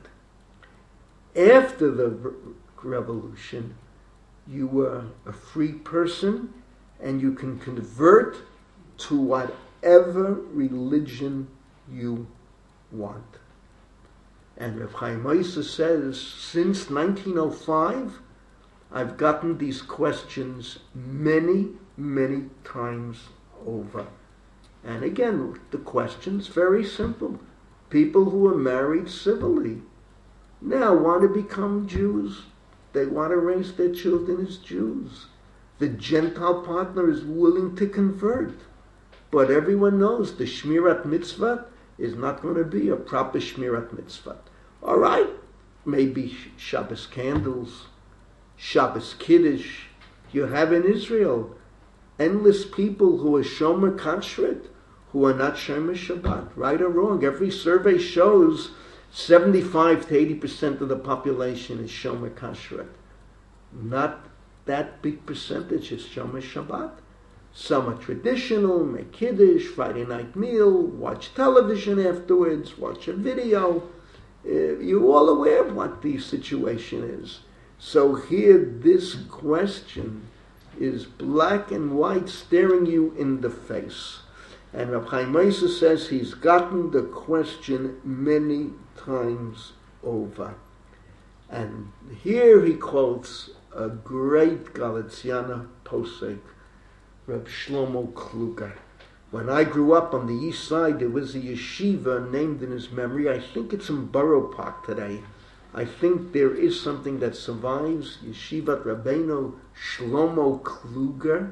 After the revolution, you were a free person and you can convert to whatever whatever religion you want. And Reb Chaim Moshe says, since 1905, I've gotten these questions many, many times over. And again, the question's very simple. People who are married civilly now want to become Jews. They want to raise their children as Jews. The Gentile partner is willing to convert. But everyone knows the Shmirat Mitzvah is not going to be a proper Shmirat Mitzvah. All right, maybe Shabbos candles, Shabbos Kiddush. You have in Israel endless people who are Shomer Kashrut, who are not Shomer Shabbat. Right or wrong, every survey shows 75 to 80% of the population is Shomer Kashrut. Not that big percentage is Shomer Shabbat. Some are traditional, make Kiddush, Friday night meal, watch television afterwards, watch a video. You're all aware of what the situation is. So here, this question is black and white, staring you in the face. And Reb Chaim Moshe says he's gotten the question many times over. And here he quotes a great Galiciana posek, Reb Shlomo Kluger. When I grew up on the east side, there was a yeshiva named in his memory. I think it's in Borough Park today. I think there is something that survives. Yeshivat Rabbeinu Shlomo Kluger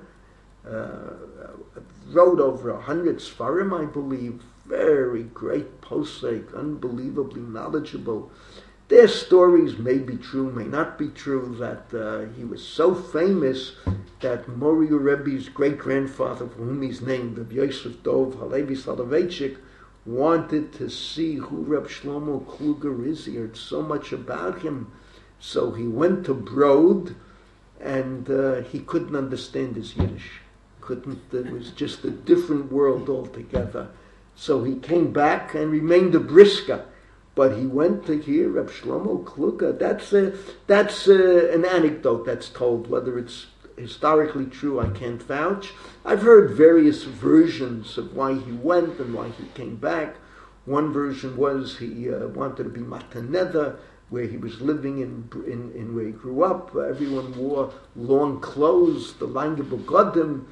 wrote over 100 Sfarim, I believe. Very great posek, unbelievably knowledgeable. Their stories may be true, may not be true, that he was so famous that Mori Rebbe's great-grandfather, for whom he's named, Reb Yosef Dov Halevi Soloveitchik, wanted to see who Reb Shlomo Kluger is. He heard so much about him. So he went to Brod, and he couldn't understand his Yiddish. It was just a different world altogether. So he came back and remained a Brisker. But he went to hear Reb Shlomo Kluger. That's an anecdote that's told. Whether it's historically true, I can't vouch. I've heard various versions of why he went and why he came back. One version was he wanted to be Mataneda, where he was living in where he grew up. Everyone wore long clothes, the Lange Begodim.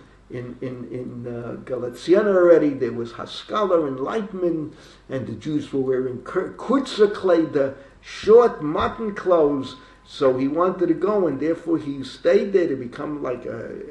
In Galiciana already, there was Haskalah, enlightenment, and the Jews were wearing kurzer kleider, short mutton clothes. So he wanted to go, and therefore he stayed there to become a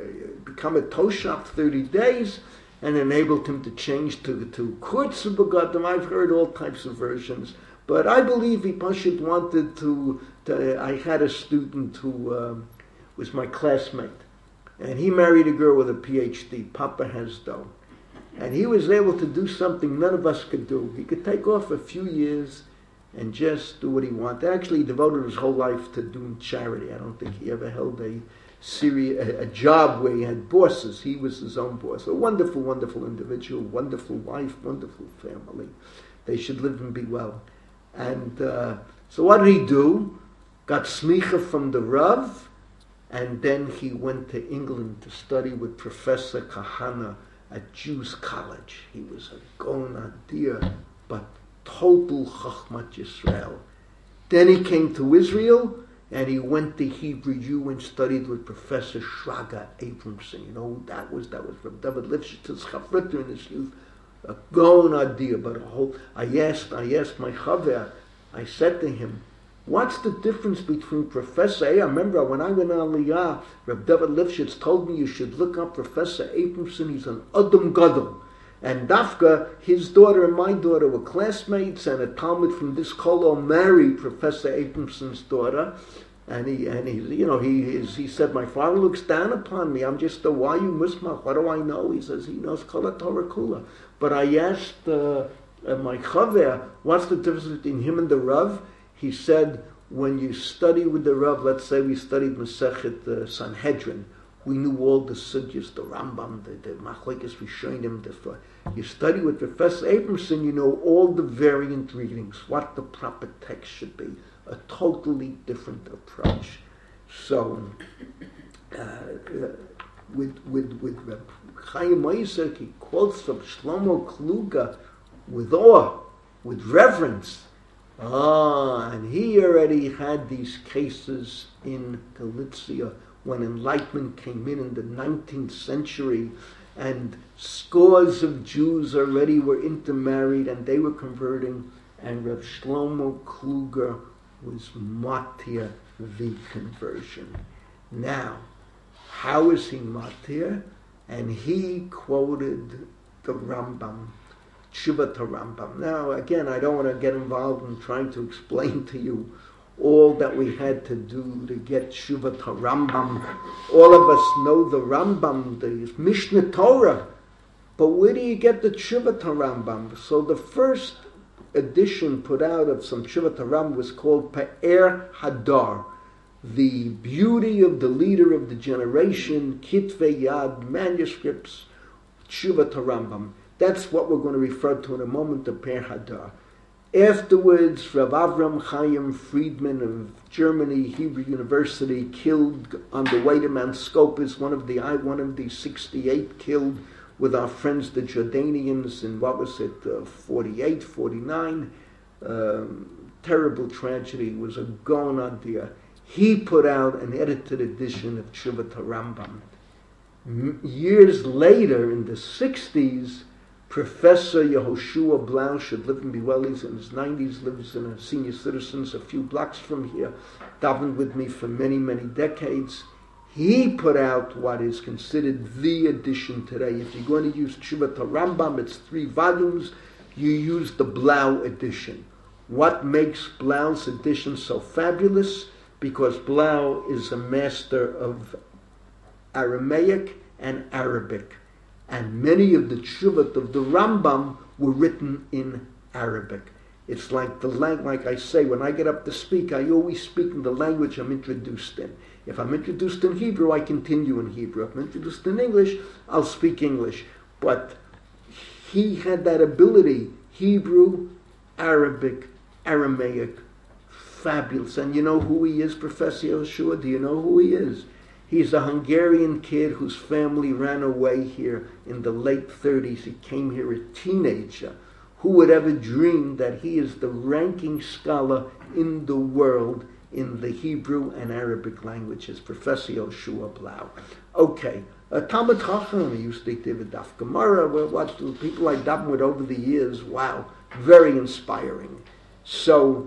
toshap 30 days, and enabled him to change to kurzer begodim. I've heard all types of versions, but I believe he Pashut wanted to. I had a student who was my classmate. And he married a girl with a PhD, Papa Hesdo. And he was able to do something none of us could do. He could take off a few years and just do what he wanted. Actually, he devoted his whole life to doing charity. I don't think he ever held a job where he had bosses. He was his own boss. A wonderful, wonderful individual, wonderful wife, wonderful family. They should live and be well. And so what did he do? Got smicha from the Rav, and then he went to England to study with Professor Kahana at Jews College. He was a Gaon Adir, but total Chachmat Yisrael. Then he came to Israel, and he went to Hebrew U and studied with Professor Shraga Abramson. You know, that was from David Lifshitz's Chafritter in his youth. A Gaon Adir, but a whole. I asked my Chaver, I said to him, what's the difference between Professor A? I remember when I went on Aliyah, Reb David Lifshitz told me you should look up Professor Abramson. He's an Adam Gadol. And Dafka, his daughter and my daughter were classmates, and a Talmud from this kolo married Professor Abramson's daughter. And he said, my father looks down upon me. I'm just a Wayu Musmach. What do I know? He says, he knows Kol Torah Kula. But I asked my Chaver, what's the difference between him and the Rav? He said, when you study with the Rav, let's say we studied Masechet Sanhedrin, we knew all the sugyas, the Rambam, the Machlekes Rishonim. You study with Professor Abramson, you know all the variant readings, what the proper text should be. A totally different approach. So, with Reb Chaim Oizer, he quotes from Shlomo Kluger with awe, with reverence. And he already had these cases in Galicia when Enlightenment came in the 19th century, and scores of Jews already were intermarried and they were converting, and Reb Shlomo Kluger was matir the conversion. Now, how is he matir? And he quoted the Rambam, Tshuvat HaRambam. Now, again, I don't want to get involved in trying to explain to you all that we had to do to get Tshuvat HaRambam. All of us know the Rambam, the Mishnah Torah, but where do you get the Tshuvat HaRambam? So the first edition put out of some Tshuvat HaRambam was called Pe'er Hadar, the beauty of the leader of the generation, Kitvei Yad, manuscripts, Tshuvat HaRambam. That's what we're going to refer to in a moment, the Pe'er Hadar. Afterwards, Rav Avram Chaim Friedman of Germany, Hebrew University, killed on the way to Mount Scopus, one of the 68 killed with our friends the Jordanians in, 48, 49. Terrible tragedy, was a Gaon Adir. He put out an edited edition of Tshuvat HaRambam. Years later, in the 60s, Professor Yehoshua Blau should live and be well. He's in his 90s, lives in a senior citizens a few blocks from here, davened with me for many, many decades. He put out what is considered the edition today. If you're going to use Tshuvat HaRambam, it's 3 volumes. You use the Blau edition. What makes Blau's edition so fabulous? Because Blau is a master of Aramaic and Arabic. And many of the Tshuvat of the Rambam were written in Arabic. It's like like I say, when I get up to speak, I always speak in the language I'm introduced in. If I'm introduced in Hebrew, I continue in Hebrew. If I'm introduced in English, I'll speak English. But he had that ability, Hebrew, Arabic, Aramaic, fabulous. And you know who he is, Professor Yehoshua? Do you know who he is? He's a Hungarian kid whose family ran away here in the late 30s. He came here a teenager. Who would ever dream that he is the ranking scholar in the world in the Hebrew and Arabic languages, Professor Yehoshua Blau. Okay, Talmud Chacham, he used to give a Daf Gemara, what people I daven with over the years, wow, very inspiring. So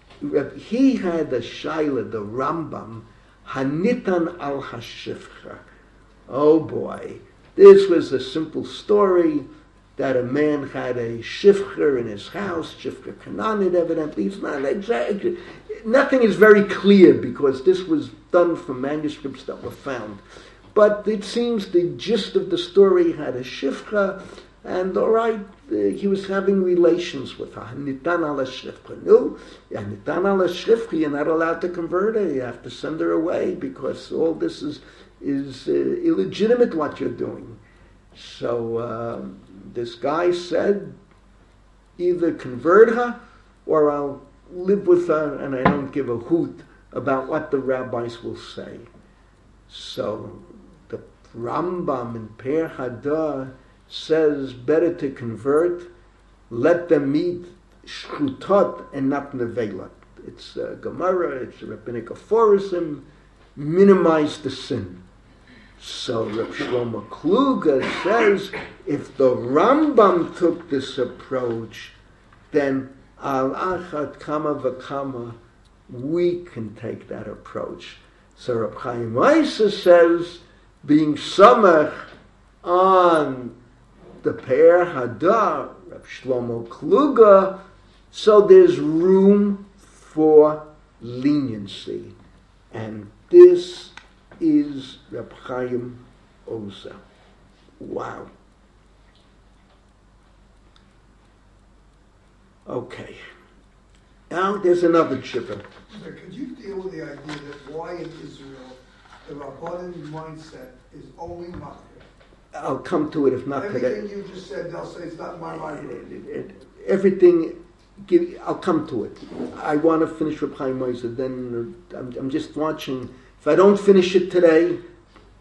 he had a shaila, the Rambam, Hanitan al Hashifcha. Oh boy, this was a simple story that a man had a shifcher in his house, shifcher Kananit evidently. It's not exactly, nothing is very clear because this was done from manuscripts that were found. But it seems the gist of the story had a shifcha, and all right, he was having relations with her. Nitan ala shifcha. No, nitan ala shifcha, you're not allowed to convert her. You have to send her away because all this is illegitimate what you're doing. So this guy said, either convert her or I'll live with her and I don't give a hoot about what the rabbis will say. So the Rambam in Pe'er Hadar says better to convert, let them eat shchutot and not nevelat. It's Gemara, it's rabbinic aphorism, minimize the sin. So Reb Shlomo Kluger says, if the Rambam took this approach, then al achat kama v'kama, we can take that approach. So Reb Chaim Oizer says, being samach on the Pe'er Hadar, Reb Shlomo Kluger, so there's room for leniency. And this is Reb Chaim Oizer. Wow. Okay. Now there's another chipper. So could you deal with the idea that why in Israel the Rabbanan mindset is only Machir? I'll come to it if not today. Everything you just said, they'll say it's not my library. Everything, I'll come to it. I want to finish Reb Chaim Oizer, then I'm just watching. If I don't finish it today,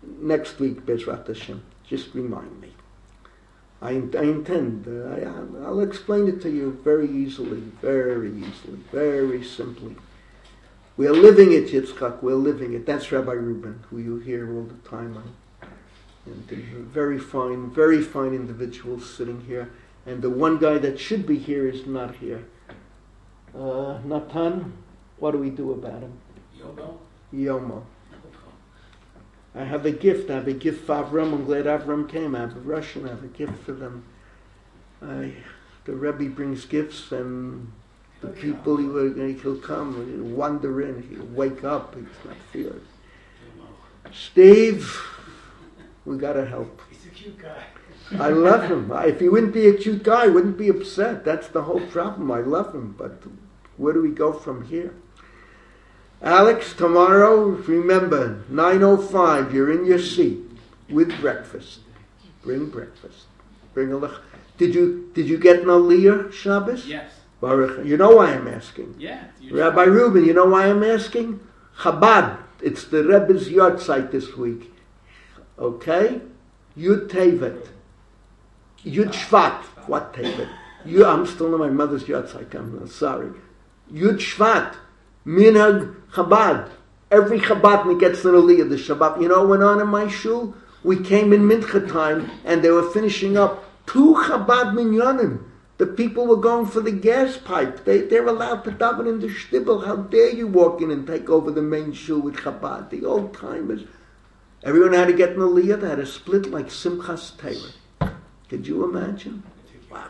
next week, Bezrat Hashem. Just remind me. I intend. I'll explain it to you very easily, very simply. We're living it, Yitzchak. We're living it. That's Rabbi Reuben, who you hear all the time. And very fine individuals sitting here. And the one guy that should be here is not here. Natan, what do we do about him? Yomo. I have a gift for Avram. I'm glad Avram came. I have a Russian. I have a gift for them. The Rebbe brings gifts, and the people he'll come, he'll wander in, he'll wake up, he's not feared. Steve, we gotta help. He's a cute guy. I love him. If he wouldn't be a cute guy, I wouldn't be upset. That's the whole problem. I love him, but where do we go from here? Alex, tomorrow, remember, 9:05, you're in your seat with breakfast. Bring breakfast. Bring a lech. Did you get an Aliyah Shabbos? Yes. Baruch. You know why I'm asking? Yeah. Rabbi Reuben, you know why I'm asking? Chabad. It's the Rebbe's yahrzeit this week. Okay? Yud Tevet. Yud Shvat. What Tevet? I'm still on my mother's yahrzeit. I'm sorry. Yud Shvat. Minhag Chabad. Every Chabadnik gets an Aliyah the Shabbat. You know what went on in my shul? We came in Mincha time and they were finishing up 2 Chabad minyanim. The people were going for the gas pipe. They're allowed to daven in the shtibel. How dare you walk in and take over the main shul with Chabad? The old timers. Everyone had to get an Aliyah. They had a split like Simchas Torah. Could you imagine? Wow.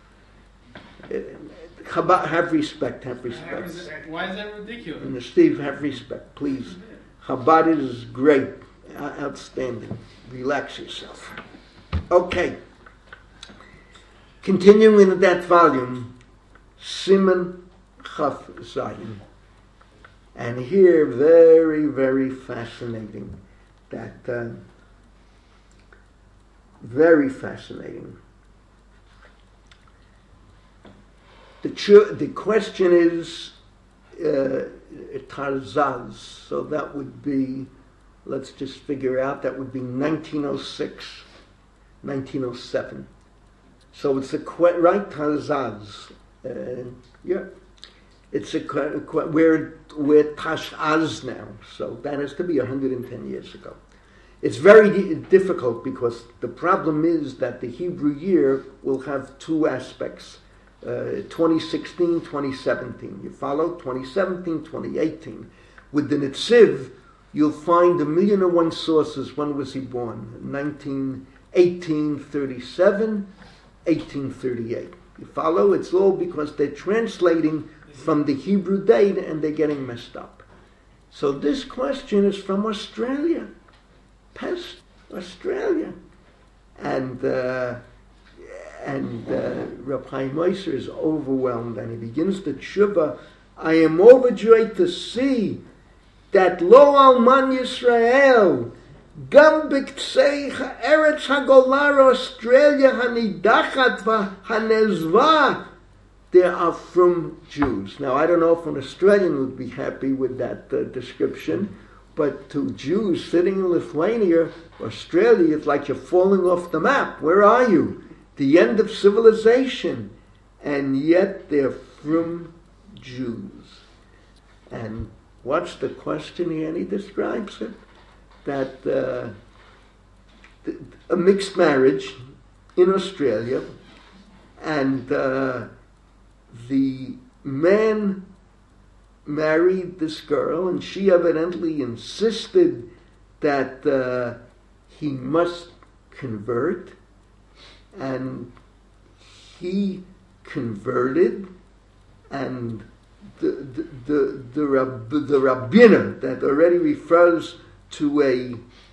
Chabad, have respect. Why is that ridiculous? And Steve, have respect, please. Chabad is great, outstanding. Relax yourself. Okay. Continuing in that volume, Siman Chaf Zayin. And here, very fascinating. Very fascinating. The question is Tarzaz, so that would be, let's just figure out, that would be 1906, 1907. So it's right, Tarzaz. Yeah. It's we're Tash'az now, so that has to be 110 years ago. It's very difficult because the problem is that the Hebrew year will have 2 aspects. 2016, 2017. You follow? 2017, 2018. With the Netziv, you'll find 1,000,001 sources. When was he born? 1837, 1838. You follow? It's all because they're translating from the Hebrew date and they're getting messed up. So this question is from Australia. Pest, Australia. And Reb Chaim Mosher is overwhelmed, and he begins the tshuva. I am overjoyed to see that Lo Alman Yisrael, Gam B'Ktsei Eretz Hagolar Australia Hanidachat V'Hanezva, they are from Jews. Now, I don't know if an Australian would be happy with that description, but to Jews sitting in Lithuania, Australia, it's like you're falling off the map. Where are you? The end of civilization, and yet they're from Jews. And what's the question here? And he describes it, that a mixed marriage in Australia, and the man married this girl, and she evidently insisted that he must convert. And he converted, and the rabbiner that already refers to a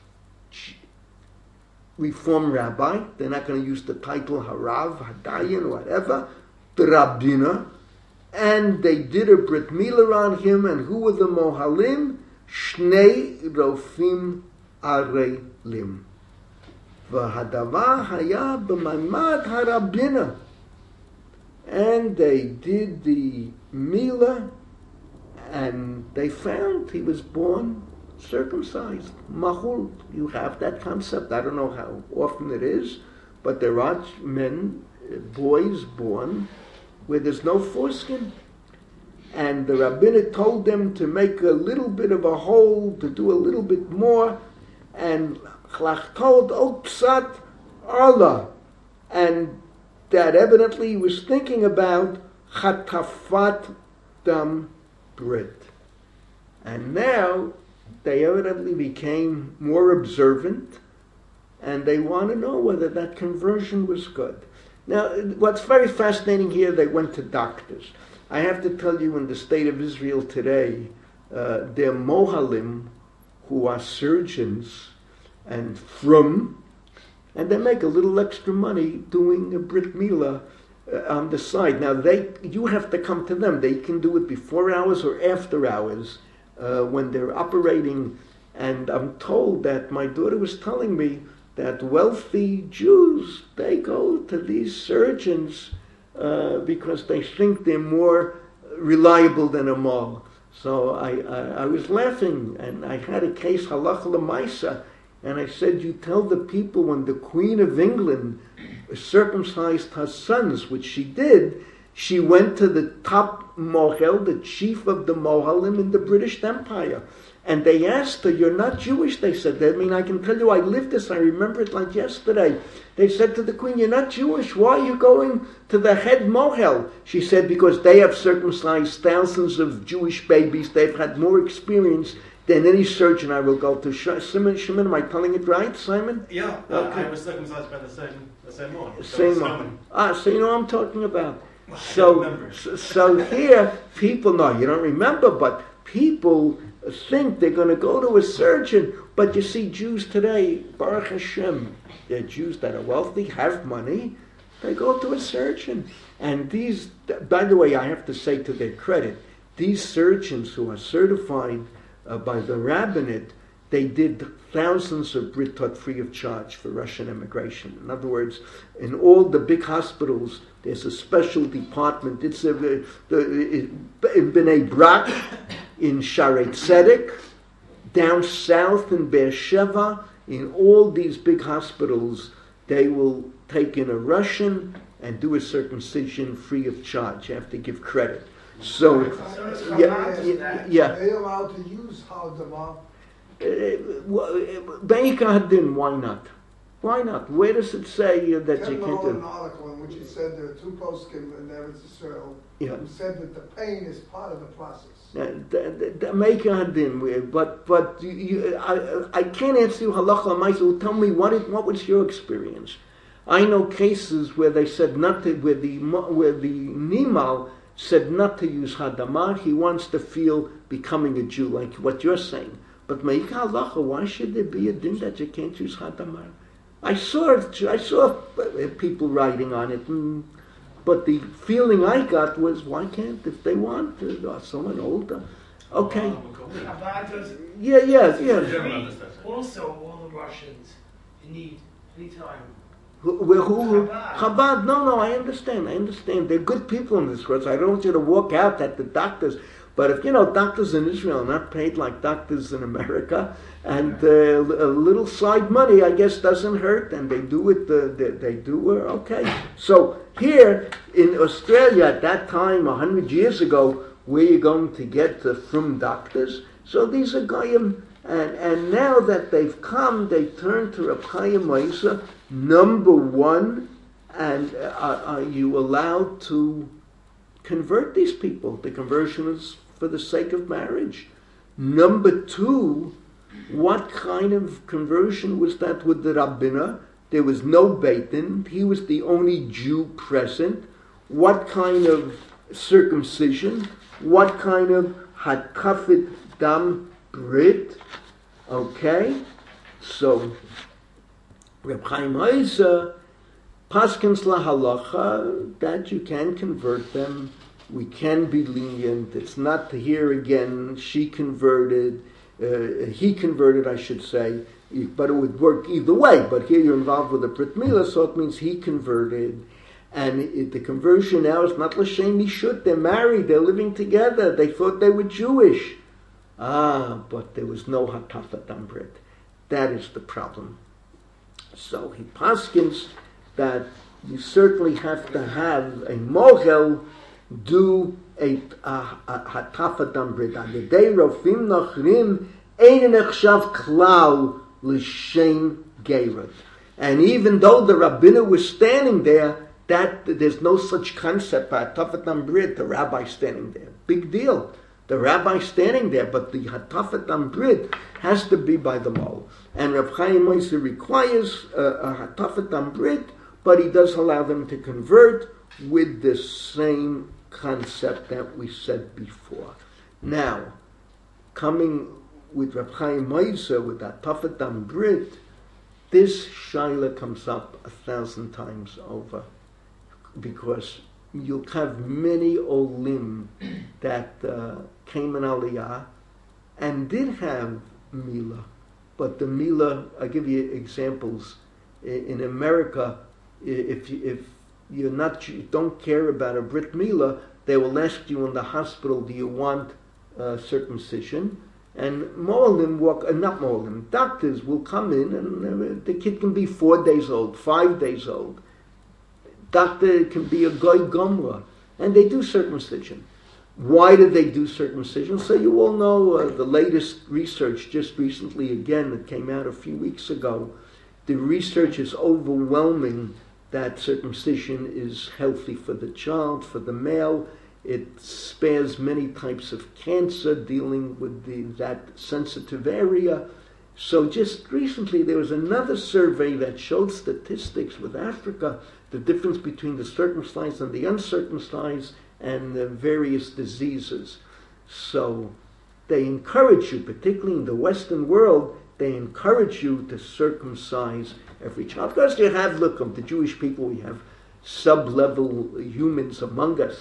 Reform rabbi, they're not going to use the title Harav, Hadayan, whatever, the rabbiner, and they did a Brit Milah on him, and who were the Mohalim? Shnei Rofim Arelim. V'hadavar haya b'mamad harabina, and they did the Milah, and they found he was born circumcised. Mahul, you have that concept. I don't know how often it is, but there are men, boys born where there's no foreskin. And the rabbinate told them to make a little bit of a hole, to do a little bit more, and told Oksat Allah. And that evidently he was thinking about Chatafat Dam Brit. And now they evidently became more observant, and they want to know whether that conversion was good. Now, what's very fascinating here, they went to doctors. I have to tell you, in the state of Israel today, there are mohalim who are surgeons and and they make a little extra money doing a brit milah on the side. Now, you have to come to them. They can do it before hours or after hours when they're operating. And I'm told that my daughter was telling me that wealthy Jews, they go to these surgeons because they think they're more reliable than a mall. So I was laughing, and I had a case, halacha l'maisa, and I said, you tell the people when the Queen of England circumcised her sons, which she did, she went to the top mohel, the chief of the mohalim in the British Empire. And they asked her, you're not Jewish, they said. I mean, I can tell you, I lived this, I remember it like yesterday. They said to the queen, you're not Jewish, why are you going to the head mohel? She said, because they have circumcised thousands of Jewish babies, they've had more experience than any surgeon I will go to. Shimon, am I telling it right, Simon? Yeah, okay. I was circumcised by the same one. Same one. So you know what I'm talking about. So here, people, no, you don't remember, but people think they're going to go to a surgeon. But you see, Jews today, Baruch Hashem, they're Jews that are wealthy, have money, they go to a surgeon. And these, by the way, I have to say to their credit, these surgeons who are certified by the rabbinate, they did thousands of britot free of charge for Russian immigration. In other words, in all the big hospitals, there's a special department. It's in Bnei Brak, in Shaarei Tzedek, down south in Beersheba, in all these big hospitals, they will take in a Russian and do a circumcision free of charge. You have to give credit. So, yeah. Are they allowed to use Hadamah? Beikadin, why not? Why not? Where does it say that you can't do? An article in which it said there are two poskim in Eretz Israel who said that the pain is part of the process. But I can't answer you halacha l'maisa. Tell me what was your experience? I know cases where they said not to, where the nimal said not to use hadamah. He wants to feel becoming a Jew, like what you're saying. But meika halacha, why should there be a din that you can't use hadamah? I saw people writing on it, but the feeling I got was, why can't, if they want, someone older, okay. Yeah. Also, all the Russians need anytime. Who? Chabad? No, I understand. They're good people in this world, so I don't want you to walk out at the doctors. But if, doctors in Israel are not paid like doctors in America, and a little side money, I guess, doesn't hurt, and they do it, okay. So here in Australia at that time, 100 years ago, where you're going to get from doctors? So these are Goyim, and now that they've come, they turn to Reb Chaim Oizer, number one, and are you allowed to convert these people? The conversion is for the sake of marriage. Number two, what kind of conversion was that with the Rabbiner? There was no Beit Din. He was the only Jew present. What kind of circumcision? What kind of Hakafit Dam Brit? Okay, so Reb Chaim Oizer paskins lahalacha that you can convert them. We can be lenient. It's not to hear again, she converted, he converted, I should say, but it would work either way. But here you're involved with a Brit Milah, so it means he converted. And the conversion now is not l'shem mishut. They're married, they're living together. They thought they were Jewish. But there was no hatafat ambrit. That is the problem. So he paskins that you certainly have to have a mogel do a hatafat ambrit. Agedei rofim nachrim ein nechshav klal l'shem gerut. And even though the rabbinu was standing there, that there's no such concept by hatafat ambrit. The rabbi standing there, big deal. The rabbi standing there, but the hatafat ambrit has to be by the mol. And Rav Chaim Moshe requires a hatafat ambrit, but he does allow them to convert with the same concept that we said before. Now, coming with Rav Chaim Moshe with hatafat ambrit, this shaila comes up 1,000 times over, because you'll have many olim that came in Aliyah and did have Mila, but the Mila, I'll give you examples. In America, if you don't care about a Brit Mila, they will ask you in the hospital, do you want circumcision? And doctors will come in and the kid can be 4 days old, 5 days old. Doctor can be a goy gomra, and they do circumcision. Why did they do circumcision? So you all know the latest research just recently, again, it came out a few weeks ago. The research is overwhelming that circumcision is healthy for the child, for the male. It spares many types of cancer dealing with that sensitive area. So just recently there was another survey that showed statistics with Africa, the difference between the circumcised and the uncircumcised, and the various diseases. So they encourage you, particularly in the Western world, they encourage you to circumcise every child. Of course you have, look, the Jewish people, we have sub-level humans among us,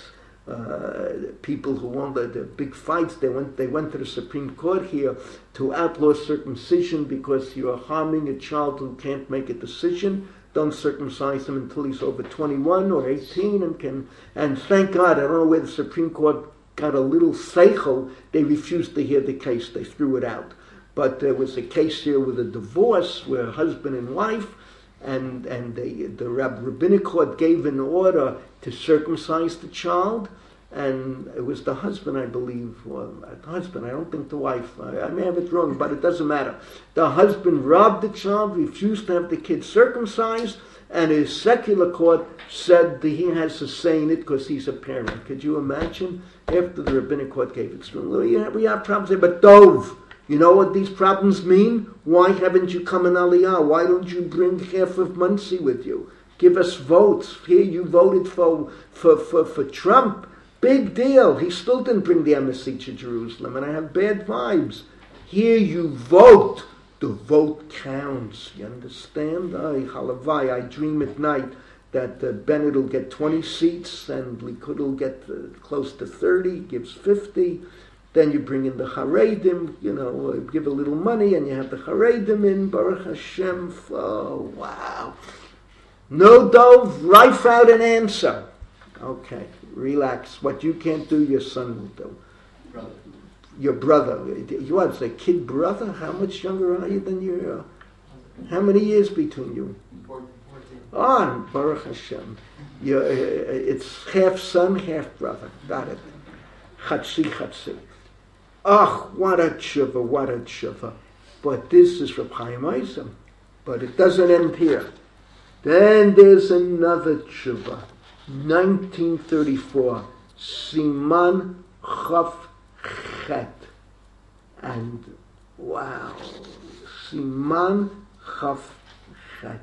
people who won the big fights. They went to the Supreme Court here to outlaw circumcision because you're harming a child who can't make a decision. Don't circumcise him until he's over 21 or 18 and thank God, I don't know where the Supreme Court got a little seichel, they refused to hear the case, they threw it out. But there was a case here with a divorce where husband and wife, and the rabbinic court gave an order to circumcise the child, and it was the husband, I believe, or the husband, I don't think the wife, I may have it wrong, but it doesn't matter. The husband robbed the child, refused to have the kid circumcised, and his secular court said that he has to say in it because he's a parent. Could you imagine? After the rabbinic court gave it, we have problems there, but Dov, you know what these problems mean? Why haven't you come in Aliyah? Why don't you bring half of Muncie with you? Give us votes. Here you voted for Trump. Big deal. He still didn't bring the embassy to Jerusalem, and I have bad vibes. Here you vote. The vote counts. You understand? Halavai, I dream at night that Bennett will get 20 seats and Likud will get close to 30, gives 50. Then you bring in the Haredim, give a little money, and you have the Haredim in, Baruch Hashem. Oh, wow. No Dov, write out an answer. Okay, relax. What you can't do, your son will do. Brother. Your brother. You want to say kid brother? How much younger are you than your... how many years between you? 14. Oh, Baruch Hashem. It's half son, half brother. Got it. Chatzi. Oh, what a tshuva. But this is Reb Chaim Moshe. But it doesn't end here. Then there's another tshuva. 1934. Siman Chaf Chet. And wow. Siman Chaf Chet.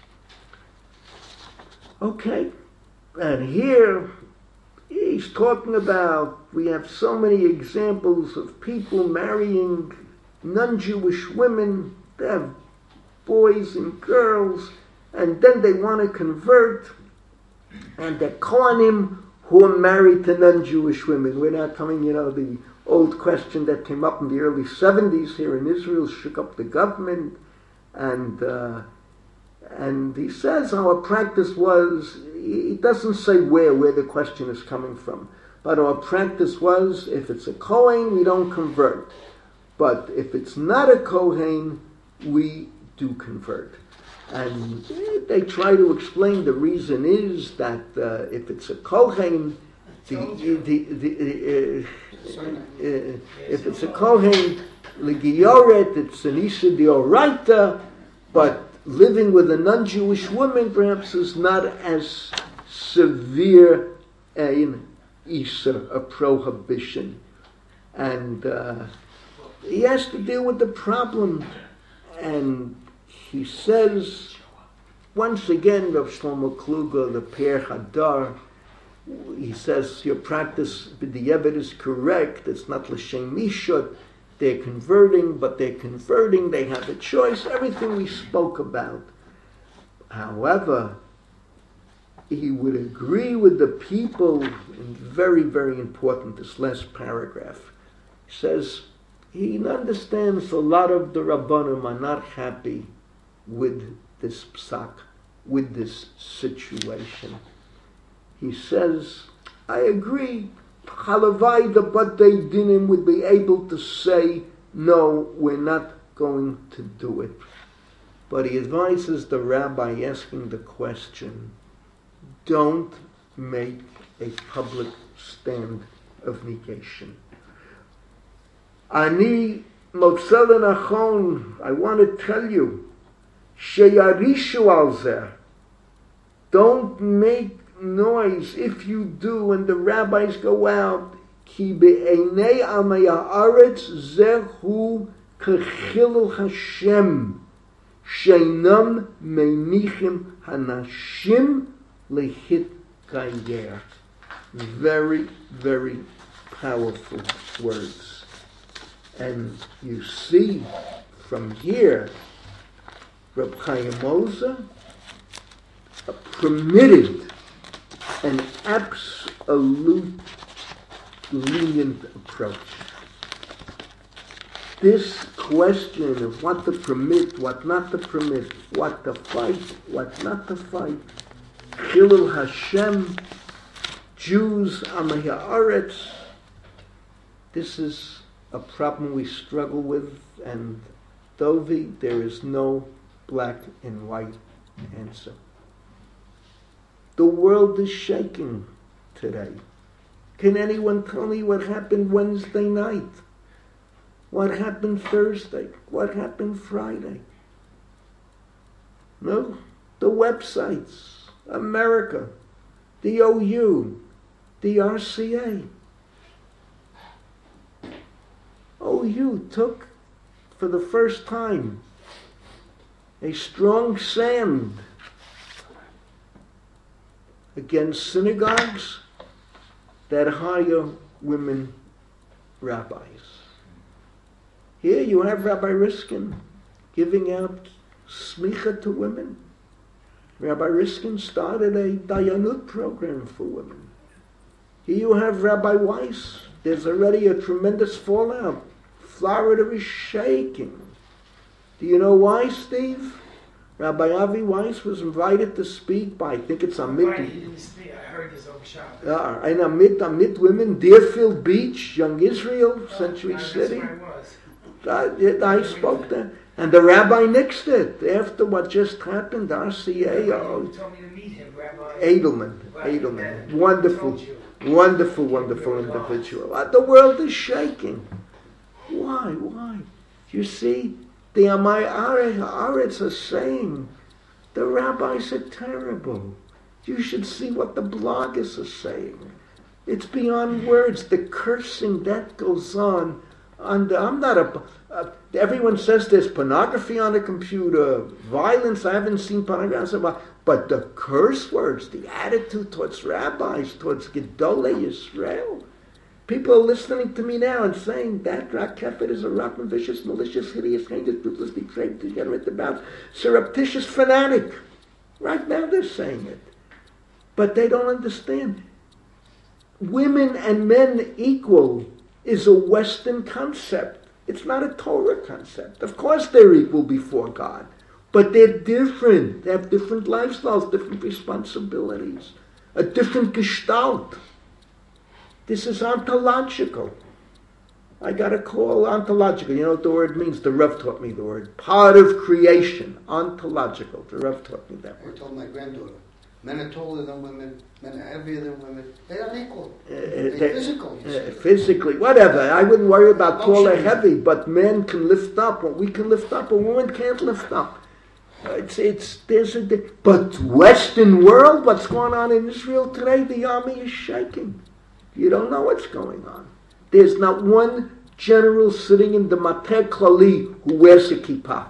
Okay. And here he's talking about, we have so many examples of people marrying non-Jewish women. They have boys and girls, and then they want to convert, and they're Kohanim who are married to non-Jewish women. We're not coming, the old question that came up in the early 70s here in Israel, shook up the government, and he says our practice was, he doesn't say where the question is coming from, but our practice was, if it's a Kohen, we don't convert. But if it's not a Kohen, we do convert. And they try to explain the reason is that if it's a Kohen, if it's a Kohen, Ligioret, it's an Isha Dioraita, but living with a non-Jewish woman perhaps is not as severe an Isha, a prohibition. And he has to deal with the problem. And he says, once again, Rav Shlomo Kluger, the Per Hadar, he says, your practice, b'di'evet, is correct. It's not l'shem mishut. They're converting, but they're converting. They have a choice. Everything we spoke about. However, he would agree with the people, and very, very important, this last paragraph. He says, he understands a lot of the Rabbanim are not happy with this psak, with this situation. He says, I agree, Halavai, the Batei Dinim would be able to say, no, we're not going to do it. But he advises the rabbi asking the question, don't make a public stand of negation. Ani Motzel Nachon, I want to tell you, Sheyarishu al zeh. Don't make noise. If you do, and the rabbis go out, Ki be'enei amei haaretz zehu kechilul Hashem, sheinam meinichim hanashim lehit kayer. Very, very powerful words. And you see from here, Reb Chaim Ozer permitted an absolute lenient approach. This question of what to permit, what not to permit, what to fight, what not to fight, Chilul Hashem, Jews, Amei Haaretz, this is a problem we struggle with, and Dovi, there is no black and white answer. The world is shaking today. Can anyone tell me what happened Wednesday night? What happened Thursday? What happened Friday? No? The websites, America, the OU, the RCA. OU took, for the first time, a strong stand against synagogues that hire women rabbis. Here you have Rabbi Riskin giving out smicha to women. Rabbi Riskin started a Dayanut program for women. Here you have Rabbi Weiss. There's already a tremendous fallout. Florida is shaking. Do you know why, Steve? Rabbi Avi Weiss was invited to speak by, I think it's Amit. Right, he didn't speak. I heard his own shop. And Amit women, Deerfield Beach, Young Israel, Century City. That's where I was. I spoke there. And the rabbi nixed it after what just happened, RCA. You told me to meet him, Rabbi Edelman. Wonderful individual. The world is shaking. Why? You see, the Amei Haaretz are saying, the rabbis are terrible. You should see what the bloggers are saying. It's beyond words. The cursing that goes on. I'm not everyone says there's pornography on the computer, violence. I haven't seen pornography, but the curse words, the attitude towards rabbis, towards Gedolei Yisrael. People are listening to me now and saying that Rakefet is a rotten, vicious, malicious, hideous, heinous, ruthless, depraved, degenerate, about surreptitious fanatic. Right now they're saying it. But they don't understand. Women and men equal is a Western concept. It's not a Torah concept. Of course they're equal before God. But they're different. They have different lifestyles, different responsibilities, a different gestalt. This is ontological. I got a call, ontological. You know what the word means? The Rav taught me the word. Part of creation, ontological. The Rav taught me that I word. told my granddaughter, men are taller than women, men are heavier than women. They are equal. They're physical. You see. Physically, whatever. I wouldn't worry about tall or Emotionally. heavy, but men can lift up. What we can lift up, a woman can't lift up. But Western world, what's going on in Israel today, the army is shaking. You don't know what's going on. There's not one general sitting in the Mateh Klali who wears a kippah.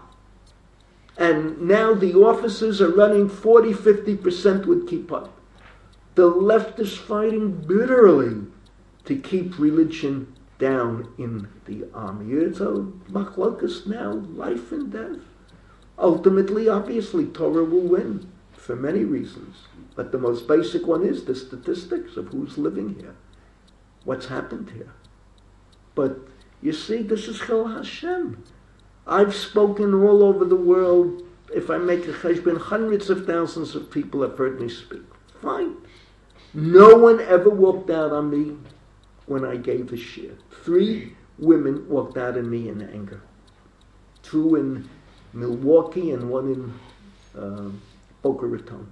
And now the officers are running 40-50% with kippah. The left is fighting bitterly to keep religion down in the army. It's a machlokas now, life and death. Ultimately, obviously, Torah will win for many reasons. But the most basic one is the statistics of who's living here. What's happened here. But you see, this is Chil Hashem. I've spoken all over the world. If I make a cheshbon, hundreds of thousands of people have heard me speak. Fine. No one ever walked out on me when I gave a shir. 3 women walked out on me in anger. 2 in Milwaukee and 1 in Boca Raton.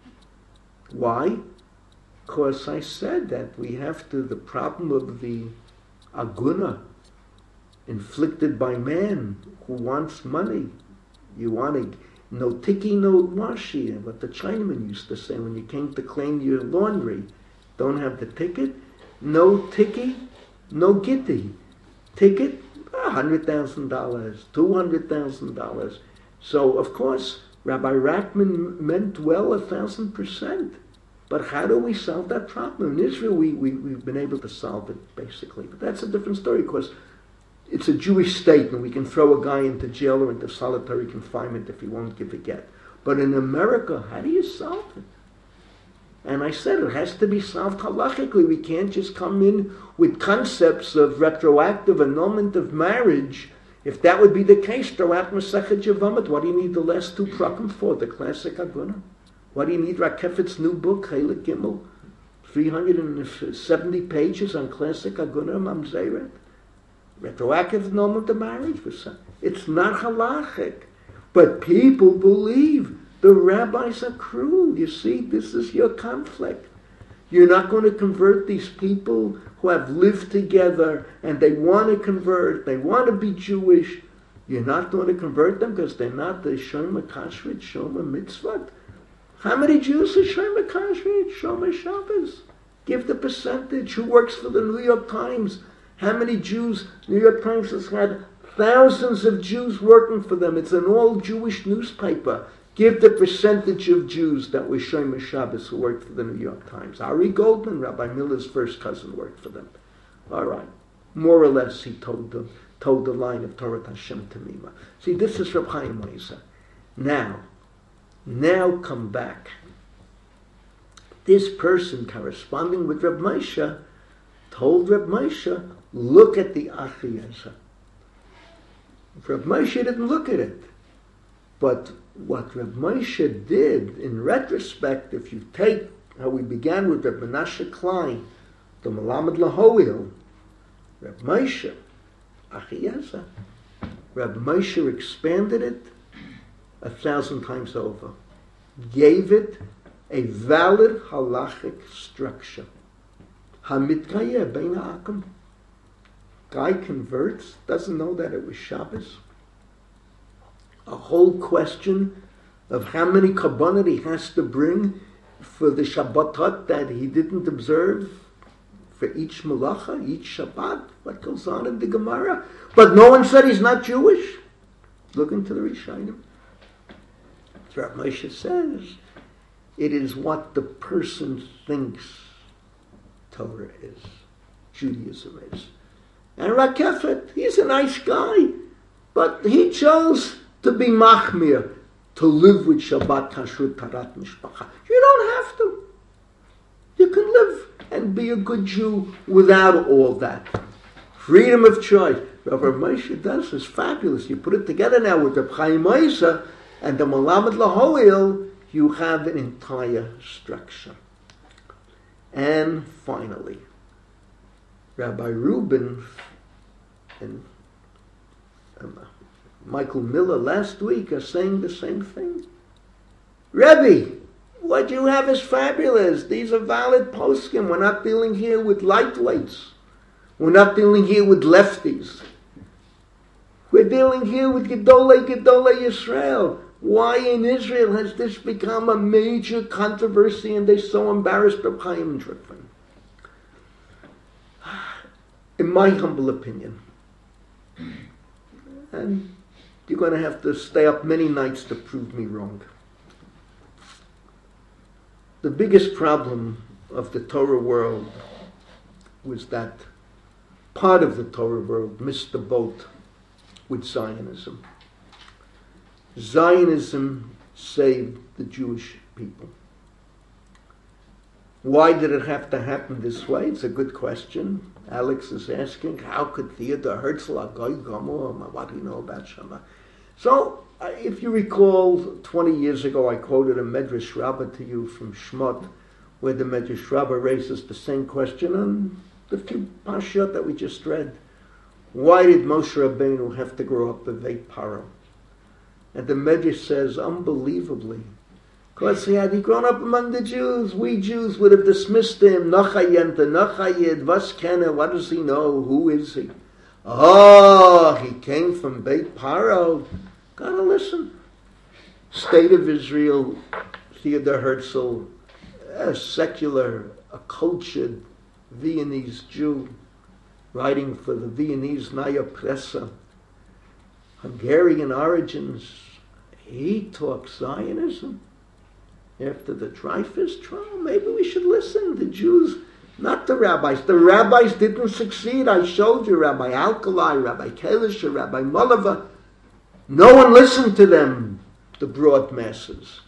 Why? Because I said that we have to, the problem of the aguna inflicted by man who wants money. You want to, no tiki, no washi, what the Chinaman used to say when you came to claim your laundry. Don't have the ticket, no tiki, no gitti. Ticket, $100,000, $200,000. So, of course, Rabbi Rackman meant well 1,000%. But how do we solve that problem? In Israel, we've been able to solve it, basically. But that's a different story, because it's a Jewish state, and we can throw a guy into jail or into solitary confinement if he won't give a get. But in America, how do you solve it? And I said it has to be solved halachically. We can't just come in with concepts of retroactive annulment of marriage. If that would be the case, throughout Masechet Yevamot, what do you need the last 2 prakim for? The classic Aguna. What do you need Rakefet's new book, Chelik Gimel? 370 pages on classic Aguna Mamzeret. Retroactive annulment of marriage. It's not halachic. But people believe the rabbis are cruel. You see, this is your conflict. You're not going to convert these people who have lived together and they want to convert, they want to be Jewish. You're not going to convert them because they're not the Shomer Kashrut, Shomer Mitzvot. How many Jews are Shomer Kashrut, Shomer Shabbos? Give the percentage. Who works for the New York Times? How many Jews? New York Times has had thousands of Jews working for them. It's an all-Jewish newspaper. Give the percentage of Jews that were Shomer Shabbos who worked for the New York Times. Ari Goldman, Rabbi Miller's first cousin, worked for them. All right. More or less, he told the line of Torah Hashem Tamima. See, this is Reb Chaim Oizer. Now come back. This person corresponding with Reb Moshe told Reb Moshe, look at the Achiyasa. Reb Moshe didn't look at it. But what Reb Moshe did, in retrospect, if you take how we began with Reb Menashe Klein, the Melamed Lahoil, Reb Moshe, Achiyasa, Reb Moshe expanded it 1,000 times over, gave it a valid halachic structure. Hamitkayeh bein ha'akim. Guy converts, doesn't know that it was Shabbos. A whole question of how many kabbalah he has to bring for the Shabbatot that he didn't observe for each malacha, each Shabbat, what goes on in the Gemara. But no one said he's not Jewish. Look into the Rishonim. Rav Moshe says, it is what the person thinks Torah is, Judaism is. And Rakefet, he's a nice guy, but he chose to be machmir, to live with Shabbat, Kashrut, Tarat, Mishpacha. You don't have to. You can live and be a good Jew without all that. Freedom of choice. Rav Moshe does is fabulous. You put it together now with Reb Chaim Oizer and the Melamed Lahoil, you have an entire structure. And finally, Rabbi Reuben And Michael Miller last week are saying the same thing. Rebbe, what you have is fabulous. These are valid poskim. We're not dealing here with lightweights. We're not dealing here with lefties. We're dealing here with Gedolei Yisrael. Why in Israel has this become a major controversy and they're so embarrassed of Chaim Dripman? In my humble opinion. And you're going to have to stay up many nights to prove me wrong. The biggest problem of the Torah world was that part of the Torah world missed the boat with Zionism. Zionism saved the Jewish people. Why did it have to happen this way? It's a good question. Alex is asking, how could Theodor Herzl, a Goy Gomor, what do you know about Shama? So, if you recall, 20 years ago I quoted a Medrash Rabbah to you from Shmot, where the Medrash Rabbah raises the same question on the few Parshiyot that we just read. Why did Moshe Rabbeinu have to grow up Beveit Paro? And the Medrash says, unbelievably, because had he grown up among the Jews, we Jews would have dismissed him. Nachayenta, Nachayid, Vaskena, what does he know? Who is he? Oh, he came from Beit Paro. Gotta listen. State of Israel, Theodor Herzl, a secular, a cultured Viennese Jew, writing for the Viennese Naya Presse, Hungarian origins. He talks Zionism. After the Dreyfus trial, maybe we should listen. The Jews, not the rabbis. The rabbis didn't succeed. I showed you Rabbi Alkali, Rabbi Kalisher, Rabbi Molova. No one listened to them, the broad masses.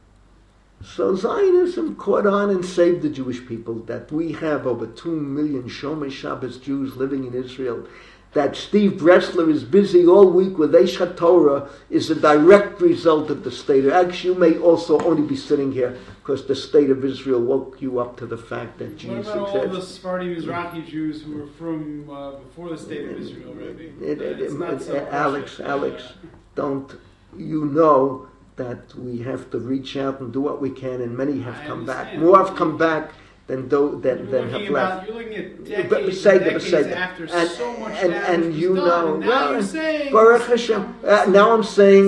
So Zionism caught on and saved the Jewish people, that we have over 2 million Shomei Shabbos Jews living in Israel. That Steve Bressler is busy all week with Eish HaTorah is a direct result of the state. Actually, you may also only be sitting here because the state of Israel woke you up to the fact that Jesus exists. What about all the Sephardi Mizrahi Jews who were from before the state of Israel, Rebbe? Alex, don't you know that we have to reach out and do what we can, and many have come back. More have come back than have left. You're looking at decades after so much damage and you know. Now you're saying, Baruch Hashem. Now I'm saying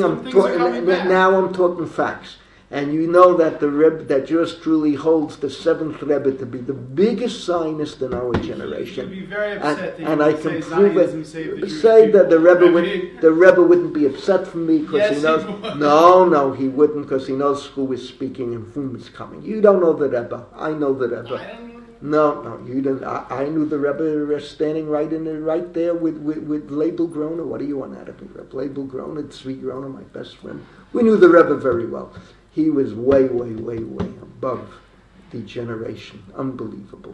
now I'm talking facts. And you know that the Rebbe, that yours truly holds the seventh Rebbe to be the biggest Zionist in our generation. You'd be very upset and I can prove it. Say that the Rebbe wouldn't be upset for me because he knows. No, he wouldn't, because he knows who is speaking and whom is coming. You don't know the Rebbe. I know the Rebbe. No, you didn't. I knew the Rebbe standing right there with Label Groner. What do you want out of me, Rebbe? Label Groner, Tzvi Groner, my best friend. We knew the Rebbe very well. He was way above the generation. Unbelievable.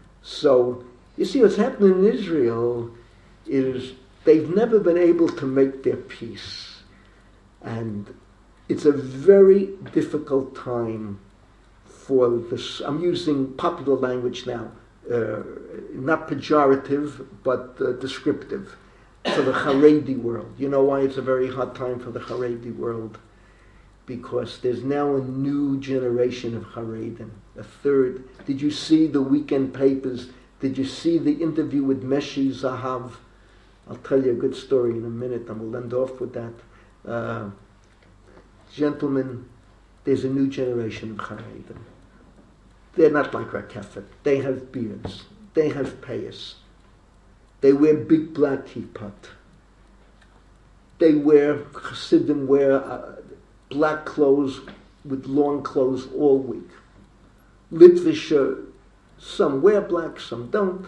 So, you see what's happening in Israel is they've never been able to make their peace. And it's a very difficult time for this. I'm using popular language now, not pejorative, but descriptive, for the Haredi world. You know why it's a very hard time for the Haredi world? Because there's now a new generation of Haredim, a third. Did you see the weekend papers? Did you see the interview with Meshi Zahav? I'll tell you a good story in a minute, and we'll end off with that. Gentlemen, there's a new generation of Haredim. They're not like Rakefet. They have beards. They have payas. They wear big black kippot. They wear, Chassidim wear black clothes with long clothes all week. Litvisher, some wear black, some don't.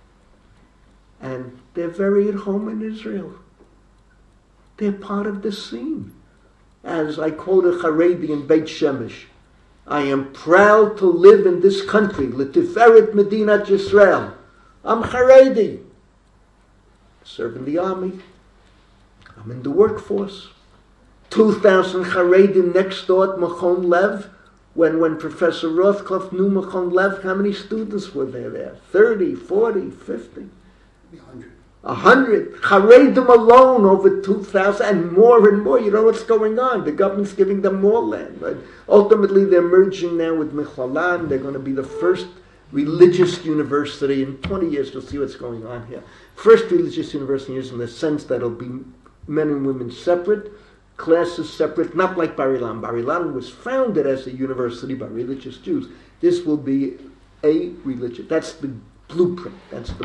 And they're very at home in Israel. They're part of the scene. As I quote a Haredi in Beit Shemesh, I am proud to live in this country, L'Tiferet Medinat Yisrael. I'm Haredi. I serve in the army. I'm in the workforce. 2,000 Haredim next door at Machon Lev. When Professor Rothkopf knew Machon Lev, how many students were there? 30, 40, 50? 100. Haredim alone, over 2,000, and more and more. You know what's going on. The government's giving them more land. Right? Ultimately, they're merging now with Mechalan. They're going to be the first religious university. In 20 years, you'll see what's going on here. First religious university is in the sense that it'll be men and women separate, classes separate, not like Bar Ilan. Bar Ilan was founded as a university by religious Jews. This will be a religion. That's the blueprint.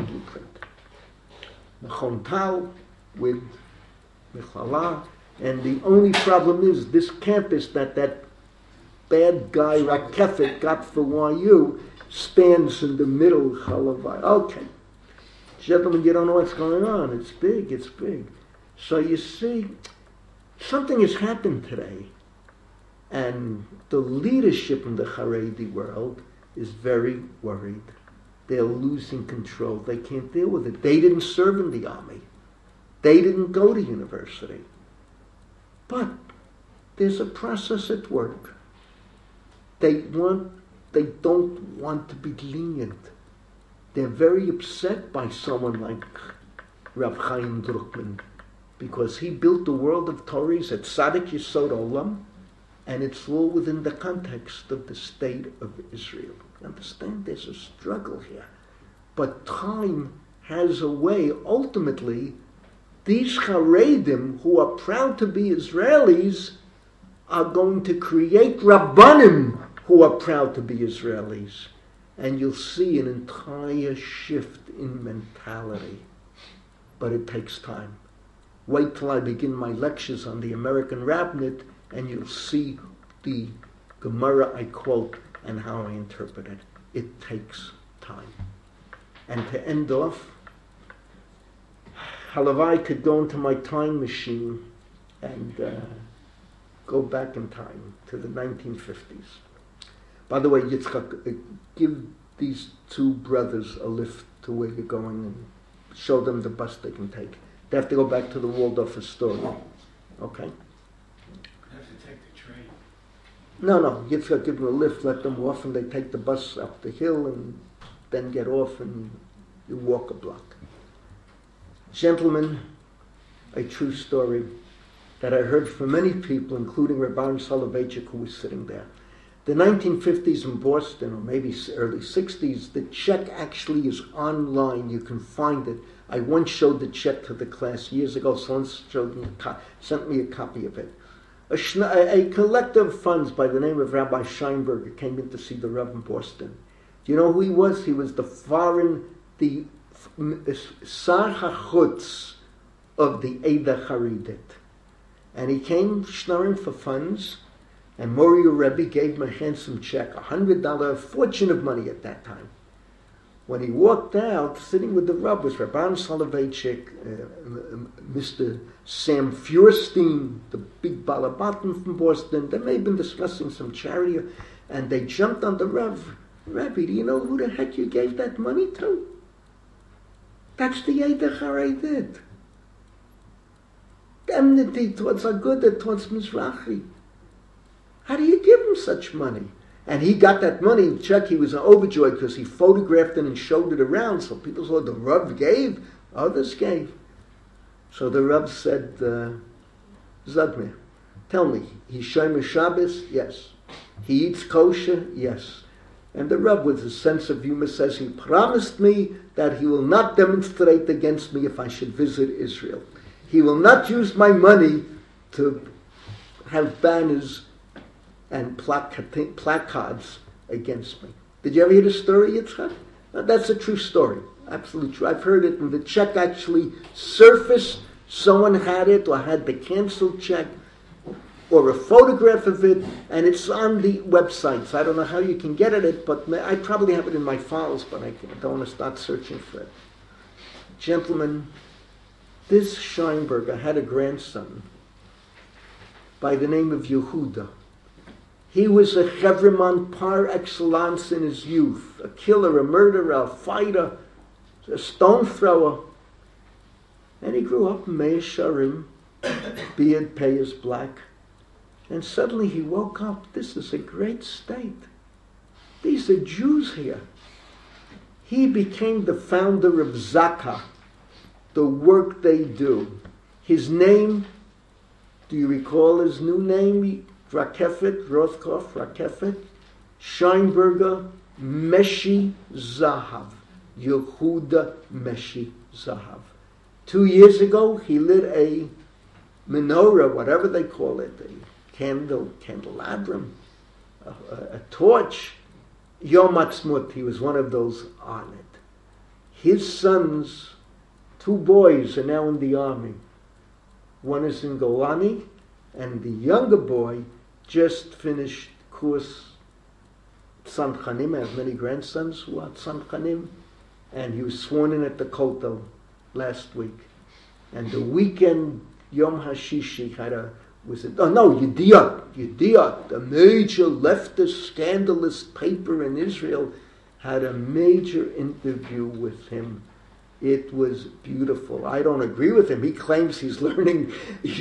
Mechon Tal with Mechala. And the only problem is this campus that bad guy Rakefet got for YU stands in the middle of Chalavai. Okay. Gentlemen, you don't know what's going on. It's big. So you see, something has happened today. And the leadership in the Haredi world is very worried. They're losing control. They can't deal with it. They didn't serve in the army. They didn't go to university. But there's a process at work. They don't want to be lenient. They're very upset by someone like Rav Chaim Druckman because he built the world of Torahs at Tzaddik Yesod Olam, and it's all within the context of the state of Israel. Understand, there's a struggle here. But time has a way, ultimately, these Haredim who are proud to be Israelis are going to create Rabbanim who are proud to be Israelis. And you'll see an entire shift in mentality. But it takes time. Wait till I begin my lectures on the American Rabbinate and you'll see the Gemara I quote and how I interpret it. It takes time. And to end off, Halavai could go into my time machine and go back in time to the 1950s. By the way, Yitzchak, give these two brothers a lift to where you're going and show them the bus they can take. They have to go back to the Waldorf Astoria. Okay? I have to take the train. No. Yitzchak, give them a lift, let them off, and they take the bus up the hill and then get off and you walk a block. Gentlemen, a true story that I heard from many people, including Rabban Soloveitchik, who was sitting there. The 1950s in Boston, or maybe early 60s, the check actually is online. You can find it. I once showed the check to the class years ago. Someone sent me a copy of it. A collector of funds by the name of Rabbi Scheinberger came in to see the Rav in Boston. Do you know who he was? He was the Sar HaChutz of the Eida Haridit. And he came schnorring for funds, and Moriah Rebbe gave him a handsome check, $100, a fortune of money at that time. When he walked out, sitting with the Rav was Rabban Soloveitchik, Mr. Sam Feuerstein, the big Balabatim from Boston. They may have been discussing some charity, and they jumped on the Rav. Rabbi, do you know who the heck you gave that money to? That's the Eida Haredit. Enmity towards Agudah, towards Mizrahi. How do you give him such money? And he got that money, check, he was overjoyed because he photographed it and showed it around, so people saw the Rav gave, others gave. So the Rav said, Zadmir, tell me, he's Shomer Shabbos? Yes. He eats kosher? Yes. And the Rav, with a sense of humor, says, he promised me that he will not demonstrate against me if I should visit Israel. He will not use my money to have banners and placards against me. Did you ever hear the story, Yitzchak? That's a true story. Absolutely true. I've heard it, and the check actually surfaced. Someone had it, or had the canceled check, or a photograph of it, and it's on the websites. I don't know how you can get at it, but I probably have it in my files, but I don't want to start searching for it. Gentlemen, this Scheinberger had a grandson by the name of Yehuda. He was a Chevreman par excellence in his youth, a killer, a murderer, a fighter, a stone thrower. And he grew up in Meir Sharim, beard, payas, black. And suddenly he woke up. This is a great state. These are Jews here. He became the founder of Zaka. the work they do. His name, do you recall his new name? Rakefet, Rothkopf, Rakefet, Scheinberger, Meshi Zahav. Yehuda Meshi Zahav. 2 years ago, he lit a menorah, whatever they call it, a candelabrum, a torch. Yom Ha'atzmaut, he was one of those on it. His sons, 2 boys, are now in the army. One is in Golani, and the younger boy just finished course Tzanchanim. I have many grandsons who are Tzanchanim, and he was sworn in at the Kotel last week. And the weekend, Yom HaShishi, Yediot, a major leftist, scandalous paper in Israel, had a major interview with him. It was beautiful. I don't agree with him. He claims he's learning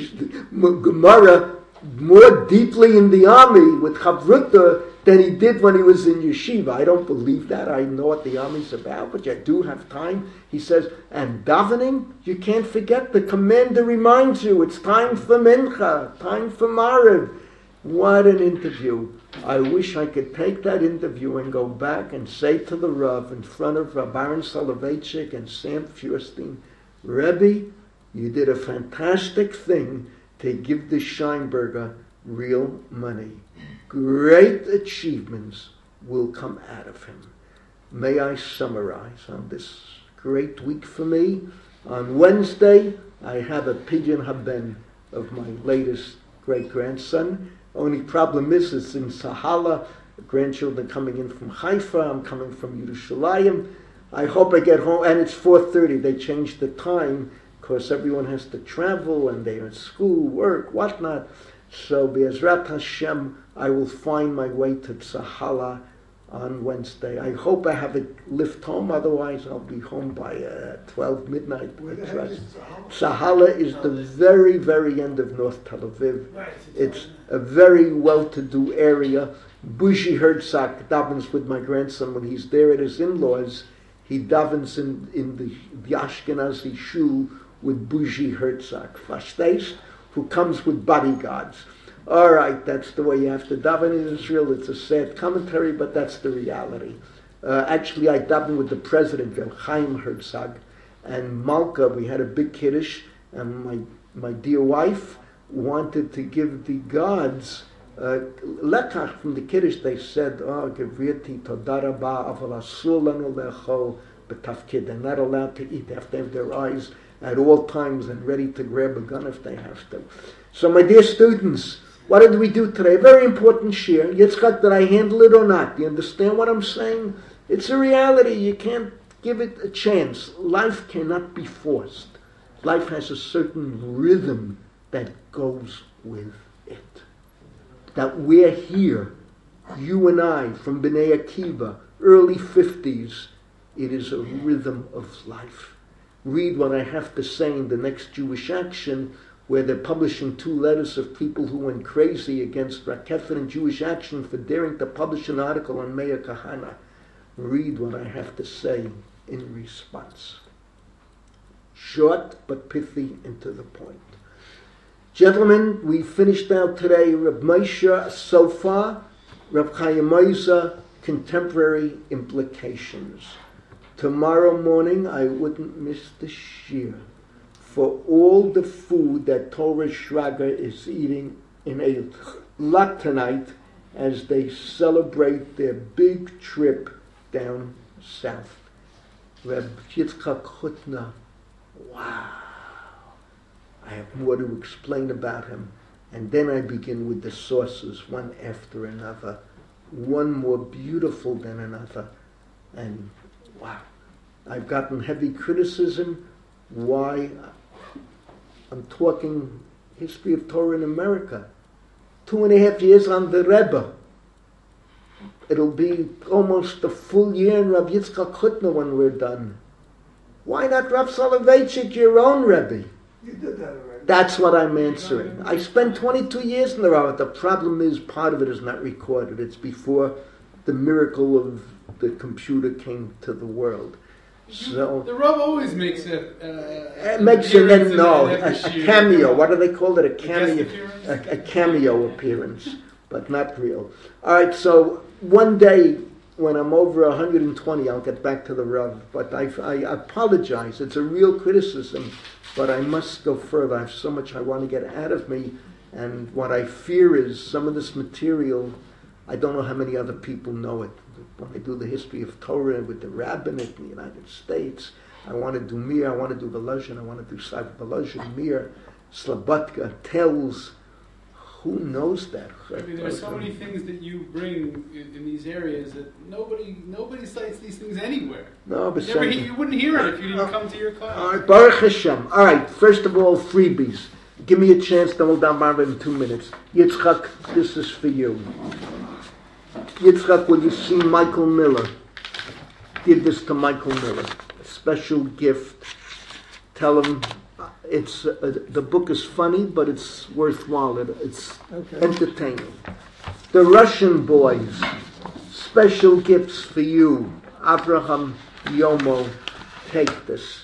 Gemara more deeply in the army with Chavruta than he did when he was in yeshiva. I don't believe that. I know what the army's about, but you do have time. He says, and davening, you can't forget. The commander reminds you, it's time for mincha, time for Maariv. What an interview. I wish I could take that interview and go back and say to the Rav in front of Rav Aaron Soloveitchik and Sam Feuerstein, Rebbe, you did a fantastic thing to give the Scheinberger real money. Great achievements will come out of him. May I summarize on this great week for me? On Wednesday, I have a pidyon haben of my latest great-grandson. Only problem is it's in Sahala. Grandchildren coming in from Haifa. I'm coming from Yerushalayim. I hope I get home, and it's 4:30. They changed the time because everyone has to travel and they're in school, work, whatnot. So Be'ezrat Hashem, I will find my way to Sahala on Wednesday. I hope I have a lift home, otherwise I'll be home by 12 midnight. Sahala is the very, very end of North Tel Aviv. It's a very well-to-do area. Bushi Herzog davens with my grandson when he's there at his in-laws. He davens in the Ashkenazi shul with Bushi Herzog, Verstehst? Who comes with bodyguards. All right, that's the way you have to daven in Israel. It's a sad commentary, but that's the reality. Actually, I davened with the president, Reb Chaim Herzog, and Malka. We had a big kiddush, and my dear wife wanted to give the gods lekach from the kiddush. They said, "Oh, Gevriti toda rabba, aval asur lanu le'achol b'tafkid." They're not allowed to eat. They have to have their eyes at all times and ready to grab a gun if they have to. So my dear students, what did we do today? A very important shir. Yitzchak, did I handle it or not? Do you understand what I'm saying? It's a reality. You can't give it a chance. Life cannot be forced. Life has a certain rhythm that goes with it. That we're here, you and I, from Bnei Akiva, early 50s, it is a rhythm of life. Read what I have to say in the next Jewish Action, where they're publishing 2 letters of people who went crazy against Rakefet and Jewish Action for daring to publish an article on Meir Kahana. Read what I have to say in response. Short but pithy and to the point. Gentlemen, we finished out today Reb Moshe so far, Reb Chaim Ozer, contemporary implications. Tomorrow morning, I wouldn't miss the shir for all the food that Torah Shraga is eating in a lot tonight as they celebrate their big trip down south. Reb Yitzchak Hutner, wow. I have more to explain about him. And then I begin with the sources, one after another, one more beautiful than another. And wow, I've gotten heavy criticism. Why? I'm talking history of Torah in America. 2.5 years on the Rebbe. It'll be almost a full year in Rav Yitzchak Hutner when we're done. Why not Rav Soloveitchik, your own Rebbe? You did that already. That's what I'm answering. I spent 22 years in the Rav. The problem is part of it is not recorded. It's before the miracle of the computer came to the world. So The Rav always makes a cameo. What do they call it? A cameo. guest appearance? A cameo appearance, but not real. All right. So one day when I'm over 120, I'll get back to the Rav. But I apologize. It's a real criticism, but I must go further. I have so much I want to get out of me, and what I fear is some of this material. I don't know how many other people know it. When I do the history of Torah with the rabbinate in the United States, I want to do Mir, I want to do Volozhin, I want to do Sefer Volozhin, Mir, Slobodka, Tells. Who knows that? I mean, there's so many things that you bring in these areas that nobody cites these things anywhere. No, but You wouldn't hear it if you didn't come to your class. All right, Baruch Hashem. All right, first of all, freebies. Give me a chance, then we'll down in 2 minutes. Yitzchak, this is for you. Yitzchak, will you see Michael Miller? Give this to Michael Miller. A special gift. Tell him it's the book is funny, but it's worthwhile. It's entertaining. The Russian Boys. Special gifts for you. Abraham Yomo, take this.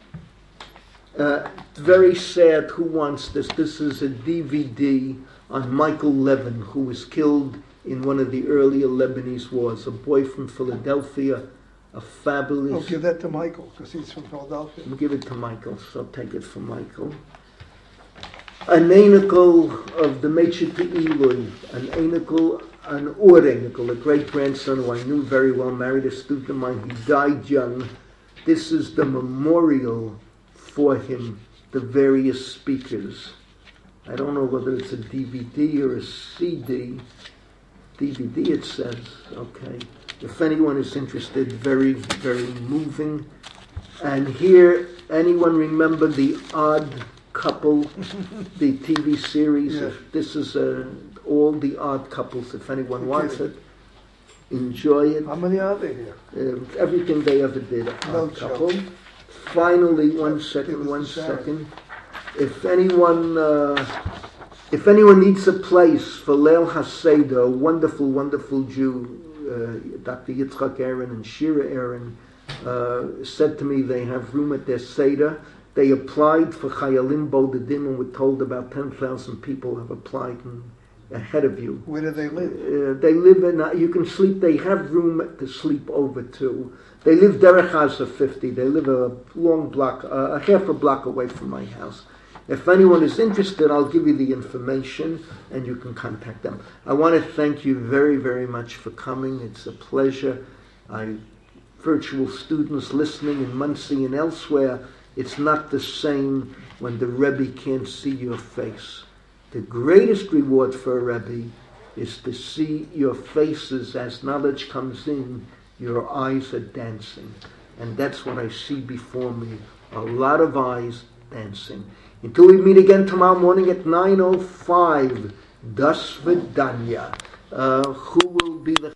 Very sad. Who wants this? This is a DVD on Michael Levin, who was killed in one of the earlier Lebanese wars. A boy from Philadelphia, a fabulous... I'll give that to Michael, because he's from Philadelphia. I'll give it to Michael, so take it from Michael. An Einikel of the Meitche Eloi, an Einikel, an Ur Einikel, a great-grandson who I knew very well, married a student of mine. He died young. This is the memorial for him, the various speakers. I don't know whether it's a DVD or a CD. DVD, it says. Okay. If anyone is interested, very, very moving. And here, anyone remember The Odd Couple, the TV series? Yeah. This is all The Odd Couples. If anyone wants it, enjoy it. How many are there here? Everything they ever did. No Odd Couple. joke. Finally, one second. If anyone needs a place for Leil Haseda, a wonderful, wonderful Jew, Dr. Yitzchak Aaron and Shira Aaron, said to me they have room at their Seder. They applied for Chayalim Bodedim and were told about 10,000 people have applied ahead of you. Where do they live? They live in, you can sleep, they have room to sleep over too. They live Derech Haza 50. They live a long block, a half a block away from my house. If anyone is interested, I'll give you the information and you can contact them. I want to thank you very, very much for coming. It's a pleasure. Virtual students listening in Muncie and elsewhere, it's not the same when the Rebbe can't see your face. The greatest reward for a Rebbe is to see your faces as knowledge comes in. Your eyes are dancing. And that's what I see before me. A lot of eyes dancing. Until we meet again tomorrow morning at 9:05. Das Vidanya. Who will be the